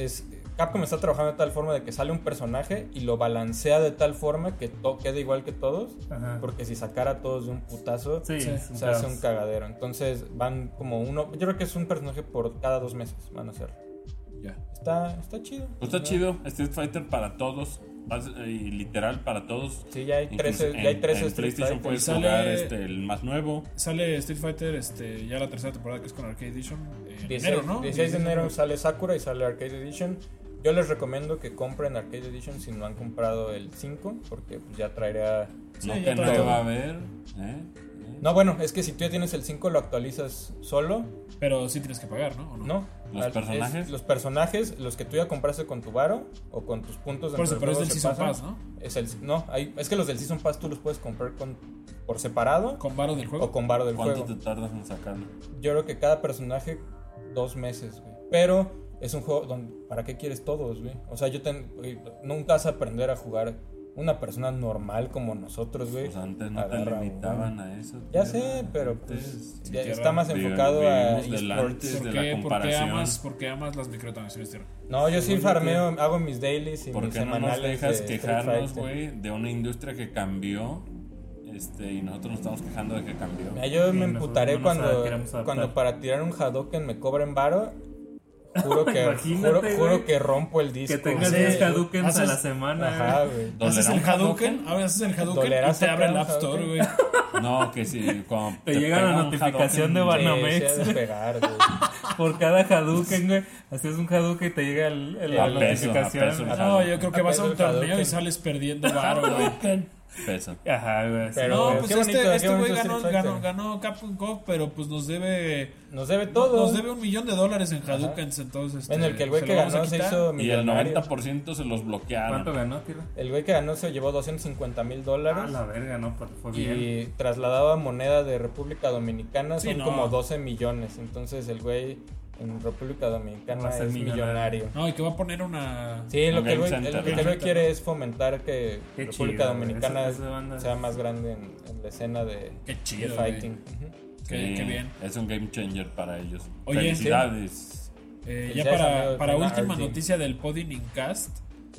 Capcom está trabajando de tal forma de que sale un personaje y lo balancea de tal forma que to- quede igual que todos. Ajá. Porque si sacara a todos de un putazo, Sí, Sí. es un se hace caos. un cagadero. Entonces van como uno. Yo creo que es un personaje por cada dos meses. Van a hacer. Ya. Está, está chido. Pues está ¿no? chido, Street Fighter para todos, bas- y literal para todos. Sí, ya hay trece, Incluso ya hay en- trece en Street PlayStation Fighter. puedes Sale- jugar este, el más nuevo. Sale Street Fighter, este, ya la tercera temporada que es con Arcade Edition. En dieciséis, enero, ¿no? dieciséis de enero sale Sakura y sale Arcade Edition. Yo les recomiendo que compren Arcade Edition si no han comprado el cinco, porque pues, ya traerá... Sí, No ya que no trae te todo. va a ver. ¿eh? ¿Eh? No, bueno, es que si tú ya tienes el cinco lo actualizas solo, Pero sí tienes que pagar, ¿no? ¿O no? ¿no? ¿Los Al- personajes? es- los personajes, los que tú ya compraste con tu varo o con tus puntos Por eso, dentro pero es juego del se Season pasan. Pass, ¿no? Es el, no, hay, es que los del Season Pass tú los puedes comprar con, por separado Con varo del juego. o con varo del ¿Cuánto juego. te tardas en sacarlo? Yo creo que cada personaje, dos meses, güey. Pero es un juego donde, ¿para qué quieres todos, güey? O sea, yo ten, güey, nunca vas a aprender a jugar una persona normal como nosotros, güey. Pues antes no te Agarra limitaban uno. a eso. Ya tía. sé, pero pues Antes, ya tierra. está más Vi- enfocado a vivimos del esports. antes ¿Por de qué, la por qué comparación. amas, por qué amas las microtransacciones, tierra? No, yo sí Según yo farmeo, hago mis dailies y ¿Por mis qué no nos semanales dejas de Street quejarnos, Fighter. güey, de una industria que cambió? Este, y nosotros nos estamos quejando de que cambió. Mira, yo Sí, me nosotros emputaré no nos cuando, queremos adaptar. cuando para tirar un Hadouken me cobren varo. Juro que, Imagínate, juro, güey, juro que rompo el disco. Que tengas Sí, diez Hadoukens haces- a la semana. Ajá, güey. güey. Haces ¿Dolerá el un Hadouken, ahora haces el Hadouken y ¿Dolerá te abre el sacar App un Store, güey. Hadouken? No, que sí, cuando Te llega la pega un notificación de Hadouken, Banamex. Sí, sí, ha de pegar, güey. Por cada Hadouken, güey. Haces un Hadouken y te llega el, el- la A peso, notificación. a peso. Ah, no, yo creo que vas a un Apenas el torneo y Hadouken. sales perdiendo varo, güey. Peso. Ajá, güey. Pero- No, qué pues bonito, este, qué este güey bonito ganó, Street ganó, Fighter. ganó Capcom Cup, pero pues nos debe... Nos debe todo. Nos debe un millón de dólares en Hadoukens, entonces... Este, En el que el güey se que lo vamos a ganó se quitar. hizo Y el millonario. noventa por ciento se los ¿Cuánto bloquearon. ganó, tira? El güey que ganó se llevó doscientos cincuenta mil Ah, dólares. la verga, no, pero fue bien. Y trasladado a moneda de República Dominicana Sí, son no. como doce millones. Entonces el güey en República Va Dominicana a ser es millonario. millonario. No, y que va a poner una... Sí, lo Un que el game güey, el- center, lo que el ¿no? güey quiere es fomentar que Qué República chido, güey. Dominicana Esa- esa banda- sea más grande en, en la escena de, Qué de chido, fighting. güey. Ujú. Qué, Sí, qué bien. Es un game changer para ellos. Oye, Felicidades. Eh, ya Felicidades, para, amigo, para con última Artie. noticia del Podium Cast,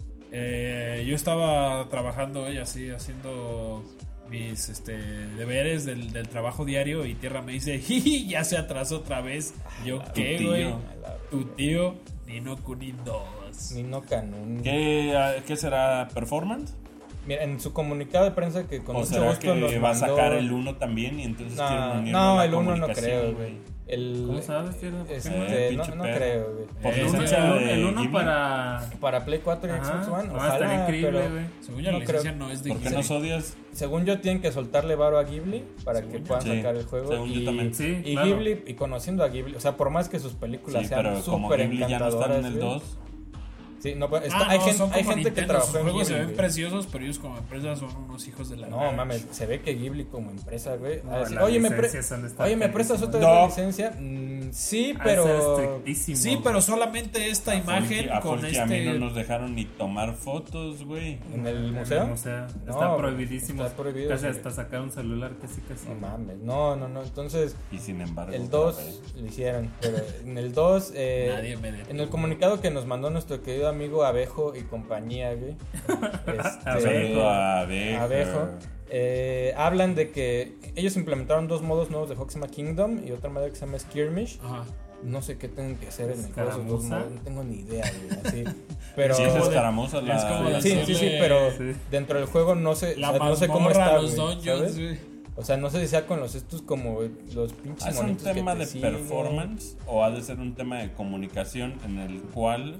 eh, yo estaba trabajando hoy así, haciendo mis este, deberes del, del trabajo diario y Tierra me dice, "Jiji, ya se atrasó otra vez". Yo, tu ¿qué, tío. güey? A la- Tu tío, Nino Kuni dos. Ni no Canun. ¿Qué, ah, ¿Qué será? ¿Performance? Mira, en su comunicado de prensa que con ¿O mucho será gusto nos que va a mandó... sacar el uno también y entonces quieren No, unirlo no, a la el uno no comunicación, creo, güey. El, ¿Cómo sabes, tío? ¿Por qué este, no? Eh, no, pinche no perro. creo, güey. Por Eh, licencia El, de el uno Ghibli. para. Para Play cuatro y Ajá. Xbox One, No, ojalá, estaría increíble, pero güey. Según yo, No la licencia creo. no es de ¿Por qué Ghibli. nos odias? según yo tienen que soltarle varo a Ghibli para Según que yo. puedan Sí, sacar el juego. según yo y también. Sí, y claro. Ghibli, y conociendo a Ghibli, o sea, por más que sus películas Sí, sean pero como súper Ghibli ya no está en encantadoras, el güey. dos. Sí, no, pues, está- Ah, hay no, gente, son hay como gente que Nintendo, trabajó sus en juegos se Ghibli, ven güey. preciosos, pero ellos como empresa son unos hijos de la No, verga. mames, se ve que Ghibli como empresa, güey. No, va a decir, las oye, me, pre- licencias han de estar oye, ¿me prestas carísimas. otra vez la No. licencia? Mm, sí, Ha de ser pero... estrictísimo, Sí, güey. pero solamente esta imagen Folky- a con Folky a mí este... no nos dejaron ni tomar fotos, güey. ¿En el En el museo? museo. No, Está güey, prohibidísimo. está prohibido, Casi sí. hasta sacar un celular, casi casi. No mames, no, no, no. Entonces, Y sin embargo. el otra dos vez. lo hicieron, pero en el dos... Eh, Nadie me detuvo. en el comunicado que nos mandó nuestro querido amigo Abejo y compañía, güey. este, Un saludo a Abejo. Abejo. Eh, hablan de que ellos implementaron dos modos nuevos de Hoxma Kingdom y otra manera que se llama Skirmish. Ajá. No sé qué tienen que hacer en el juego esos dos ¿Escaramuza? modos, no tengo ni idea, güey. Así. Pero Sí, es como de- escaramuza la. es como de sí, sí, sí, hacerle- pero Sí. dentro del juego no sé, La o sea, no sé cómo mazmorra, está, los güey, dungeons, ¿sabes? güey. O sea, no sé si sea con los estos como los pinches ¿Es un monitos que tema te de siguen. performance o ha de ser un tema de comunicación en el cual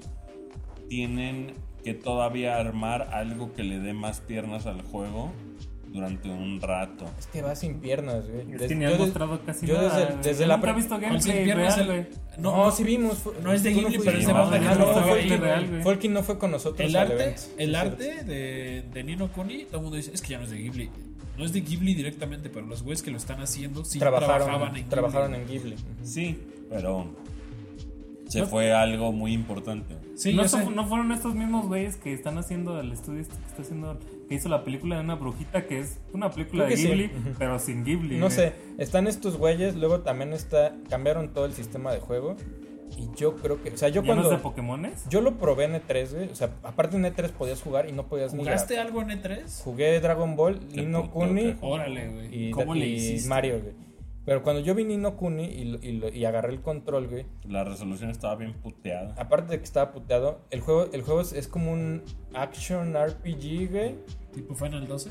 tienen que todavía armar algo que le dé más piernas al juego durante un rato? Es que va sin piernas, güey. Es Des- que ni yo han des- mostrado casi yo nada. desde, desde la Nunca he pre- visto Con gameplay sin piernas real, el- güey. No, sí vimos. fue- No es de tú Ghibli, fuiste. pero es de Ah, Bandai no, Namco. no, Gameplay Folky- real, güey. Folky no fue con nosotros El al arte, evento. el Sí, arte de, de Nino Kuni, todo el mundo dice, es que ya no es de Ghibli. No es de Ghibli directamente, pero los güeyes que lo están haciendo sí trabajaron, trabajaban en trabajaron Ghibli. en Ghibli. Ujú. Sí, pero se No- fue algo muy importante. Sí, no, yo son- sé. no fueron estos mismos güeyes que están haciendo el estudio este que está haciendo, que hizo la película de una brujita, que es una película Creo de que sí. Ghibli, Ujú. pero sin Ghibli. No güey. sé, están estos güeyes, luego también está, cambiaron todo el sistema de juego. Y yo creo que, o sea, yo ¿Ya no es cuando de Pokémones? yo lo probé en E tres, güey, o sea, aparte en E tres podías jugar y no podías ni ¿Jugaste gra- algo en E tres? Jugué Dragon Ball, Qué Ni no puto, Kuni qué- Órale, güey. y, ¿Cómo le y hiciste? Mario, güey. Pero cuando yo vi Ni no Kuni y, lo- y, lo- y agarré el control, güey, La resolución estaba bien puteada. aparte de que estaba puteado, el juego, el juego es, es como un action R P G, güey. ¿Tipo Final doce?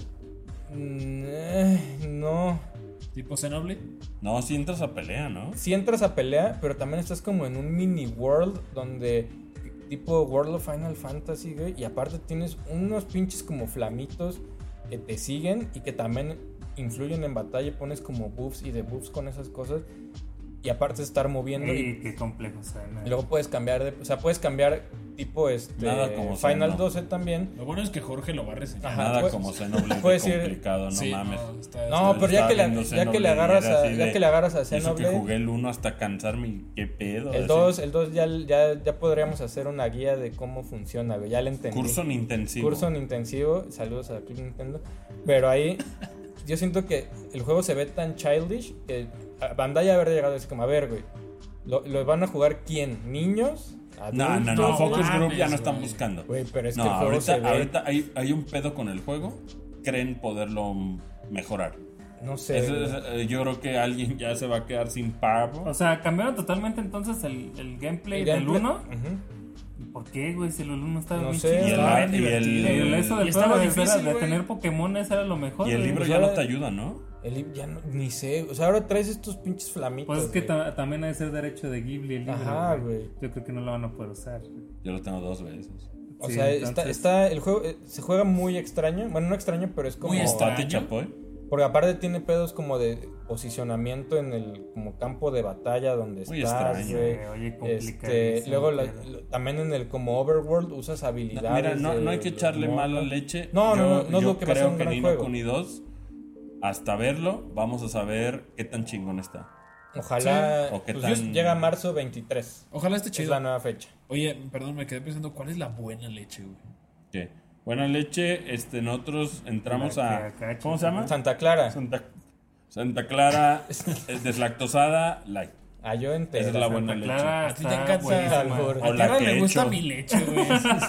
Mm, eh, no. ¿Tipo Xenoblade? No, si entras a pelea, ¿no? Si entras a pelea, pero también estás como en un mini world donde tipo World of Final Fantasy, güey, y aparte tienes unos pinches como flamitos que te siguen y que también influyen en batalla, pones como buffs y debuffs con esas cosas y aparte estar moviendo y, Ey, qué complejo suena. y luego puedes cambiar de, o sea, puedes cambiar tipo este Nada como Final Xeno. doce también. Lo bueno es que Jorge lo va a reseñar. Ajá, Nada pues- como Xenoblade puedes ir- complicado, no Sí, mames. no, está- No, está- pero ya Estaba que, le, viendo ya que le Xenoblade y agarras era a, así ya de- que le agarras a Eso que Xenoblade, jugué el uno hasta cansarme y qué pedo. el así. dos, el dos ya, ya, ya podríamos hacer una guía de cómo funciona, güey, ya le entendí. Curso en intensivo. Curso en intensivo, saludos a Club Nintendo. Pero ahí yo siento que el juego se ve tan childish que a Bandai haber llegado así como, a ver, güey, ¿lo, lo van a jugar quién? ¿Niños? No, no, no, No Focus mames, Group ya no están güey. buscando. Güey, pero es No, que el juego ahorita, se ve, ahorita hay, hay un pedo con el juego. Creen poderlo mejorar. no sé. Eso güey. es, eh, yo creo que alguien ya se va a quedar sin pavo. O sea, cambiaron totalmente entonces el, el gameplay El del gameplay- uno. Ujú. ¿Por qué, güey? Si el uno estaba No bien sé. chido. Y el, Estaba bien y el- divertido, El- eso Y del estaba juego de, difícil, de güey. tener Pokémones era lo mejor. y el güey. libro pues ya no ahora- te ayuda, ¿no? El lib- ya no, ni sé. O sea, ahora traes estos pinches flamitos. Pues es que güey. ta- también ha de ser derecho de Ghibli el libro. Ajá, güey. Yo creo que no lo van a poder usar. Yo lo tengo dos veces. O Sí, sea, entonces- está, está, el juego eh, se juega muy extraño. Bueno, no extraño, pero es como. Muy extraño. Pati Chapoy. Porque aparte tiene pedos como de posicionamiento en el como campo de batalla donde Muy estás, extraño. güey. Eh, oye, Este, complicadísimo, luego la- pero- lo- también en el como overworld usas No, habilidades. mira, no, de- no hay que de echarle mono. mala leche. No, no, yo, no, no yo dudo que va a ser creo un que gran Ni no juego. Kuni dos, hasta verlo, vamos a saber qué tan chingón está. Ojalá. Sí. O qué Pues yo- tan- llega marzo veintitrés. Ojalá esté Es chido. la nueva fecha. Oye, perdón, me quedé pensando, ¿cuál es la buena leche, güey? ¿Qué? Buena leche, este, nosotros entramos La a... que acá, ¿Cómo se llama? Santa Clara. Santa, Santa Clara eh, deslactosada light. Ah, yo Esa entero. es la buena Santa leche. Clara A ti te está encanta buenísima. albur. O A la Clara que le he gusta hecho. mi leche, güey.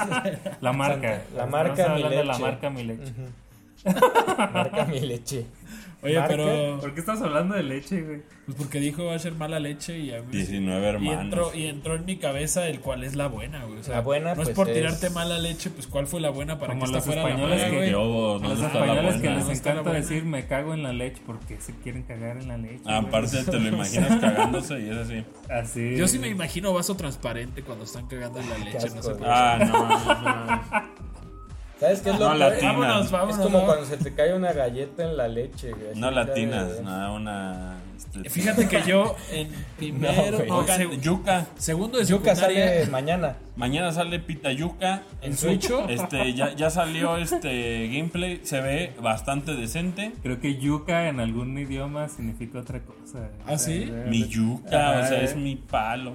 La marca. Santa- la Estamos marca Mi hablando de la Leche. marca Mi Leche. Marca mi leche. Oye, ¿Marca? pero... ¿Por qué estás hablando de leche, güey? Pues porque dijo va a ser mala leche y a mí... diecinueve Y hermanos. entró, y entró en mi cabeza el cuál es la buena, güey. O sea, La buena, no es pues, por es- tirarte mala leche, pues cuál fue la buena para Como que los esta fuera la españoles mala, que- güey. Que hubo, A los ¿dónde está la españoles que buena? les ¿Dónde está la encanta buena? decir me cago en la leche porque se quieren cagar en la leche. Ah, güey. aparte te lo imaginas cagándose y es así. Así. Yo sí me imagino vaso transparente cuando están cagando en la leche, no asco, sé güey. por qué. Ah, no, no. ¿Sabes qué es lo No peor? latinas. Vámonos, vámonos. Es como ¿no? cuando se te cae una galleta en la leche, güey. así No ya latinas, de- nada, una... este, Fíjate que yo en primero, güey. no, Oigan, seg- yuca. segundo de Yuca secundaria, sale mañana. Mañana sale Pitayuca. ¿En Switch? Este, ya, ya salió este gameplay, se ve bastante decente. Creo que yuca en algún idioma significa otra cosa. ¿Ah, sí? O sea, Mi yuca, o sea, Ajá. es mi palo.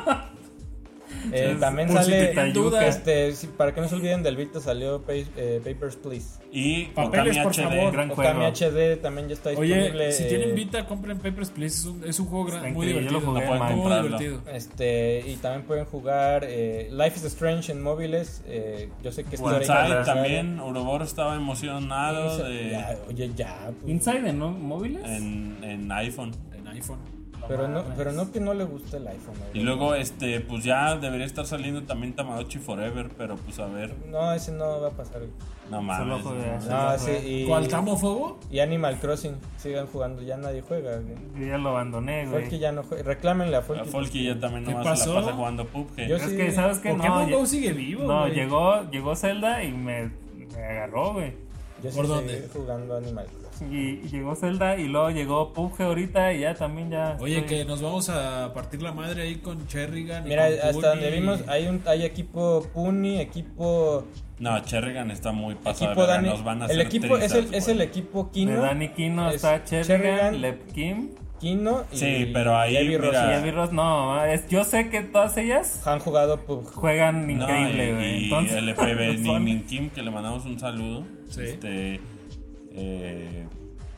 Eh, Es también por si sale. te En duda. Este, sí, para que no se olviden del Vita salió Pa- eh, Papers, Please. Y Papeles, Okami por H D. favor. Gran Okami juego. H D también ya está Oye, disponible. si eh, tienen Vita, compren Papers, Please. Es un, es un juego gran- Está muy increíble, yo lo divertido. jugué, No pueden man. Muy comprarlo. divertido. Este, y también pueden jugar eh, Life is Strange en móviles. eh, yo sé que es Bueno, historia Inside innecesaria. también, Ouroboros estaba emocionado de, Ya, oye, ya. pues. Inside, ¿no? ¿Móviles? en, en iPhone. En iPhone. Pero no, pero no que no le guste el iPhone. Y güey. luego, este, pues ya debería estar saliendo también Tamagotchi Forever, pero pues a ver, No, ese no va a pasar. güey. no Solo mames. juega. no. No, sí, y, ¿Cuál Tamofobo? y Animal Crossing. Sigan jugando, ya nadie juega. güey. Yo ya lo abandoné, güey. Folky ya no juega. Reclámenle a A Folky. Folky ya también ¿Qué nomás se pasó? la pasa jugando P U B G. Yo Es sí- que, ¿sabes qué? Pokémon No, Go lle- sigue vivo, no güey. llegó, llegó Zelda y me, me agarró, güey. Yo sí ¿Por seguí dónde? jugando Animal Crossing. Y, y llegó Zelda y luego llegó P U B G ahorita y ya también ya. Oye, estoy- que nos vamos a partir la madre ahí con Cherrigan. y Mira, con hasta Puni. donde vimos, hay un hay equipo Puni, equipo No, Cherrigan está muy pasado. equipo de verga, Dani. Nos van a El hacer equipo es trizas, el, es güey. el equipo De Kino, Dani Kino es está Cherrigan, Cherrigan, Lep Kim Kino y Sí, pero ahí, Evi mira, y Rossi. Evi Ross. No, es, yo sé que todas ellas han jugado P U B G. juegan No, increíble, y- güey. y Entonces, el F B son- Nin Kim, que le mandamos un saludo. Sí. Este, eh,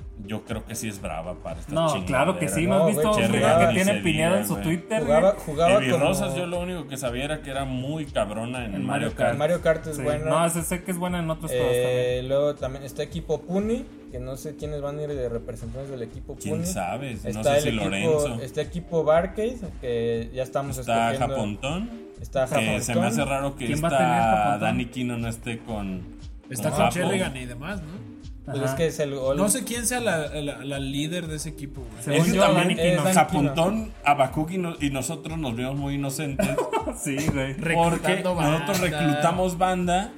yo creo que sí es brava para esta No, chingadera. claro que sí. ¿No No, has visto güey, un Cherry video que Garden tiene se pineado veía, en su güey. Twitter, Jugaba, güey? jugaba Evi como... Rosas, yo lo único que sabía era que era muy cabrona en, En Mario Mario Kart. Mario Kart es Sí. bueno. No, sé, sé que es buena en otros juegos Eh, luego también está equipo Puni, que no sé quiénes van a ir de representantes del equipo ¿Quién Puni. sabe? No Está sé si el equipo, Lorenzo. está equipo Barcade, que ya estamos Está escogiendo. Japontón. Está Que Japontón. se me hace raro que ¿Quién va a tener esta Japontón? Dani Kino no esté con. Está con Japón. Cherrigan y demás, ¿no? Pues Ajá. es que es el gol. No sé quién sea la, la, la líder de ese equipo, güey. Según Ese yo, también Dani es Kino. Dani- Japontón, Abakuki no- y nosotros nos vemos muy inocentes. Sí, güey. Porque Reclutando banda. nosotros reclutamos banda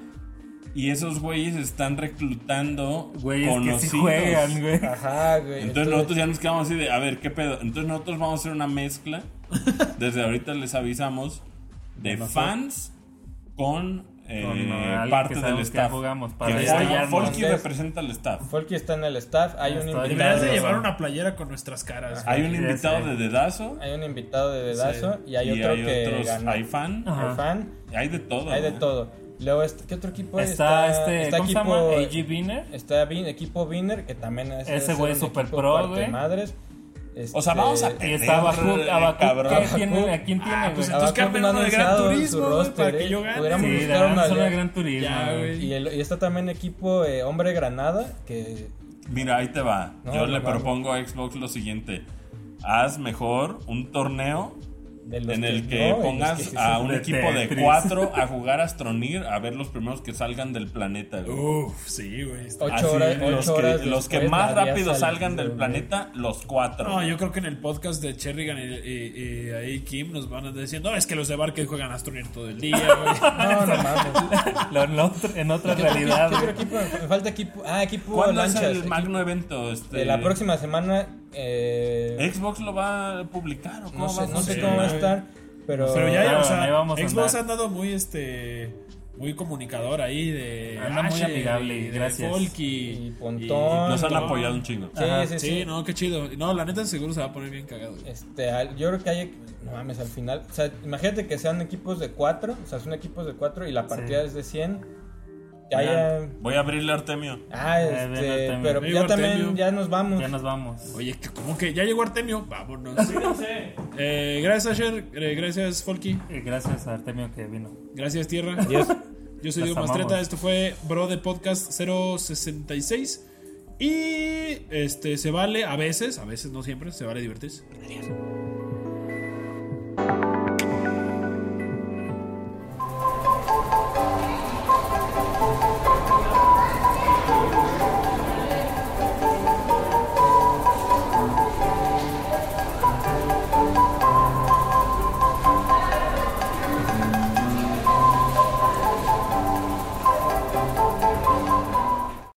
y esos güeyes están reclutando Güey, es que conocidos. sí juegan, güey. Ajá, güey. Entonces nosotros ya nos quedamos así de, a ver, ¿qué pedo? Entonces nosotros vamos a hacer una mezcla. Desde ahorita les avisamos de nosotros. fans con, eh, Con, uh, alguien parte que del sabemos que staff. jugamos, para Que apoyarnos. Folky Entonces- representa al staff. Folky está en el staff. Hay un Estoy- invitado. Deberías de Claro, llevar güey. una playera con nuestras caras. Hay un Sí, invitado sí. de Dedazo Hay un invitado de Dedazo y hay y otro hay que otros, ganó. hay fan, Ajá. Hay fan. hay de todo. Hay de ¿no? todo. Luego, este- ¿qué otro equipo hay? Está este, está ¿cómo se llama? A G Biner. Está Vin- equipo Wiener, que también es Ese es güey un super equipo pro, parte güey. madres. O sea, vamos a Este, Y está Abacu, Eh, Abacu, cabrón. ¿qué tiene? ¿A quién tiene, Ah, güey? pues Sí, entonces Abacu que armen no ha uno de Gran anunciado Turismo, su güey, roster, para que eh. yo gane. Hubiéramos de buscado una la zona ya- de Gran Turismo. Ya, güey. güey. Y, el- y está también equipo eh, Hombre Granada, que Mira, ahí te va. No, Yo no le mames. propongo a Xbox lo siguiente. Haz mejor un torneo de los en el que que no, y pongas los que sí a son un de equipo de Tetris. cuatro a jugar a Astronir a ver los primeros que salgan del planeta. güey. Uf, sí, güey. está- Ocho Así, horas- los, ocho que, horas los que después más había rápido salido, salgan del güey. planeta, los cuatro. No, yo creo que en el podcast de Cherrigan y, y- y ahí Kim nos van a decir, no, es que los de Barcade juegan Astroneer todo el día, güey. No, no mames. Lo- en otro- en otra ¿Qué otro equipo- realidad. qué otro güey. equipo? Me falta equipo. Ah, equipo ¿Cuándo lanchas. es el equipo- magno evento? Este, de la próxima semana. Eh, ¿Xbox lo va a publicar o cómo no va a sé, no sé funcionar? cómo va a estar. Pero, Pero ya, Claro, o sea, ahí vamos a Xbox ha andar. andado muy, este, muy comunicador ahí de Anda muy Asher amigable, y de gracias. Folky Y Pontón. Nos han Pontón. apoyado un chingo. Sí, Ajá. sí, sí. Sí, no, qué chido. No, la neta seguro se va a poner bien cagado. güey. Este, al- yo creo que hay. No mames, al final. O sea, imagínate que sean equipos de cuatro. O sea, son equipos de cuatro y la partida Sí. es de cien. Que haya. Voy a abrirle a Artemio. Ah, ven, este. Artemio. Pero Ven, ya Artemio. también. Ya nos vamos. Ya nos vamos. Oye, que ¿cómo que ya llegó Artemio? Vámonos. Eh, gracias, Asher. Eh, gracias, Folky. Eh, Gracias a Artemio que vino. Gracias, Tierra. Adiós. Yo soy Los Diego Mastreta. amamos. Esto fue Bro de Podcast cero sesenta y seis. Y este se vale a veces, a veces no siempre, se vale divertirse. Adiós.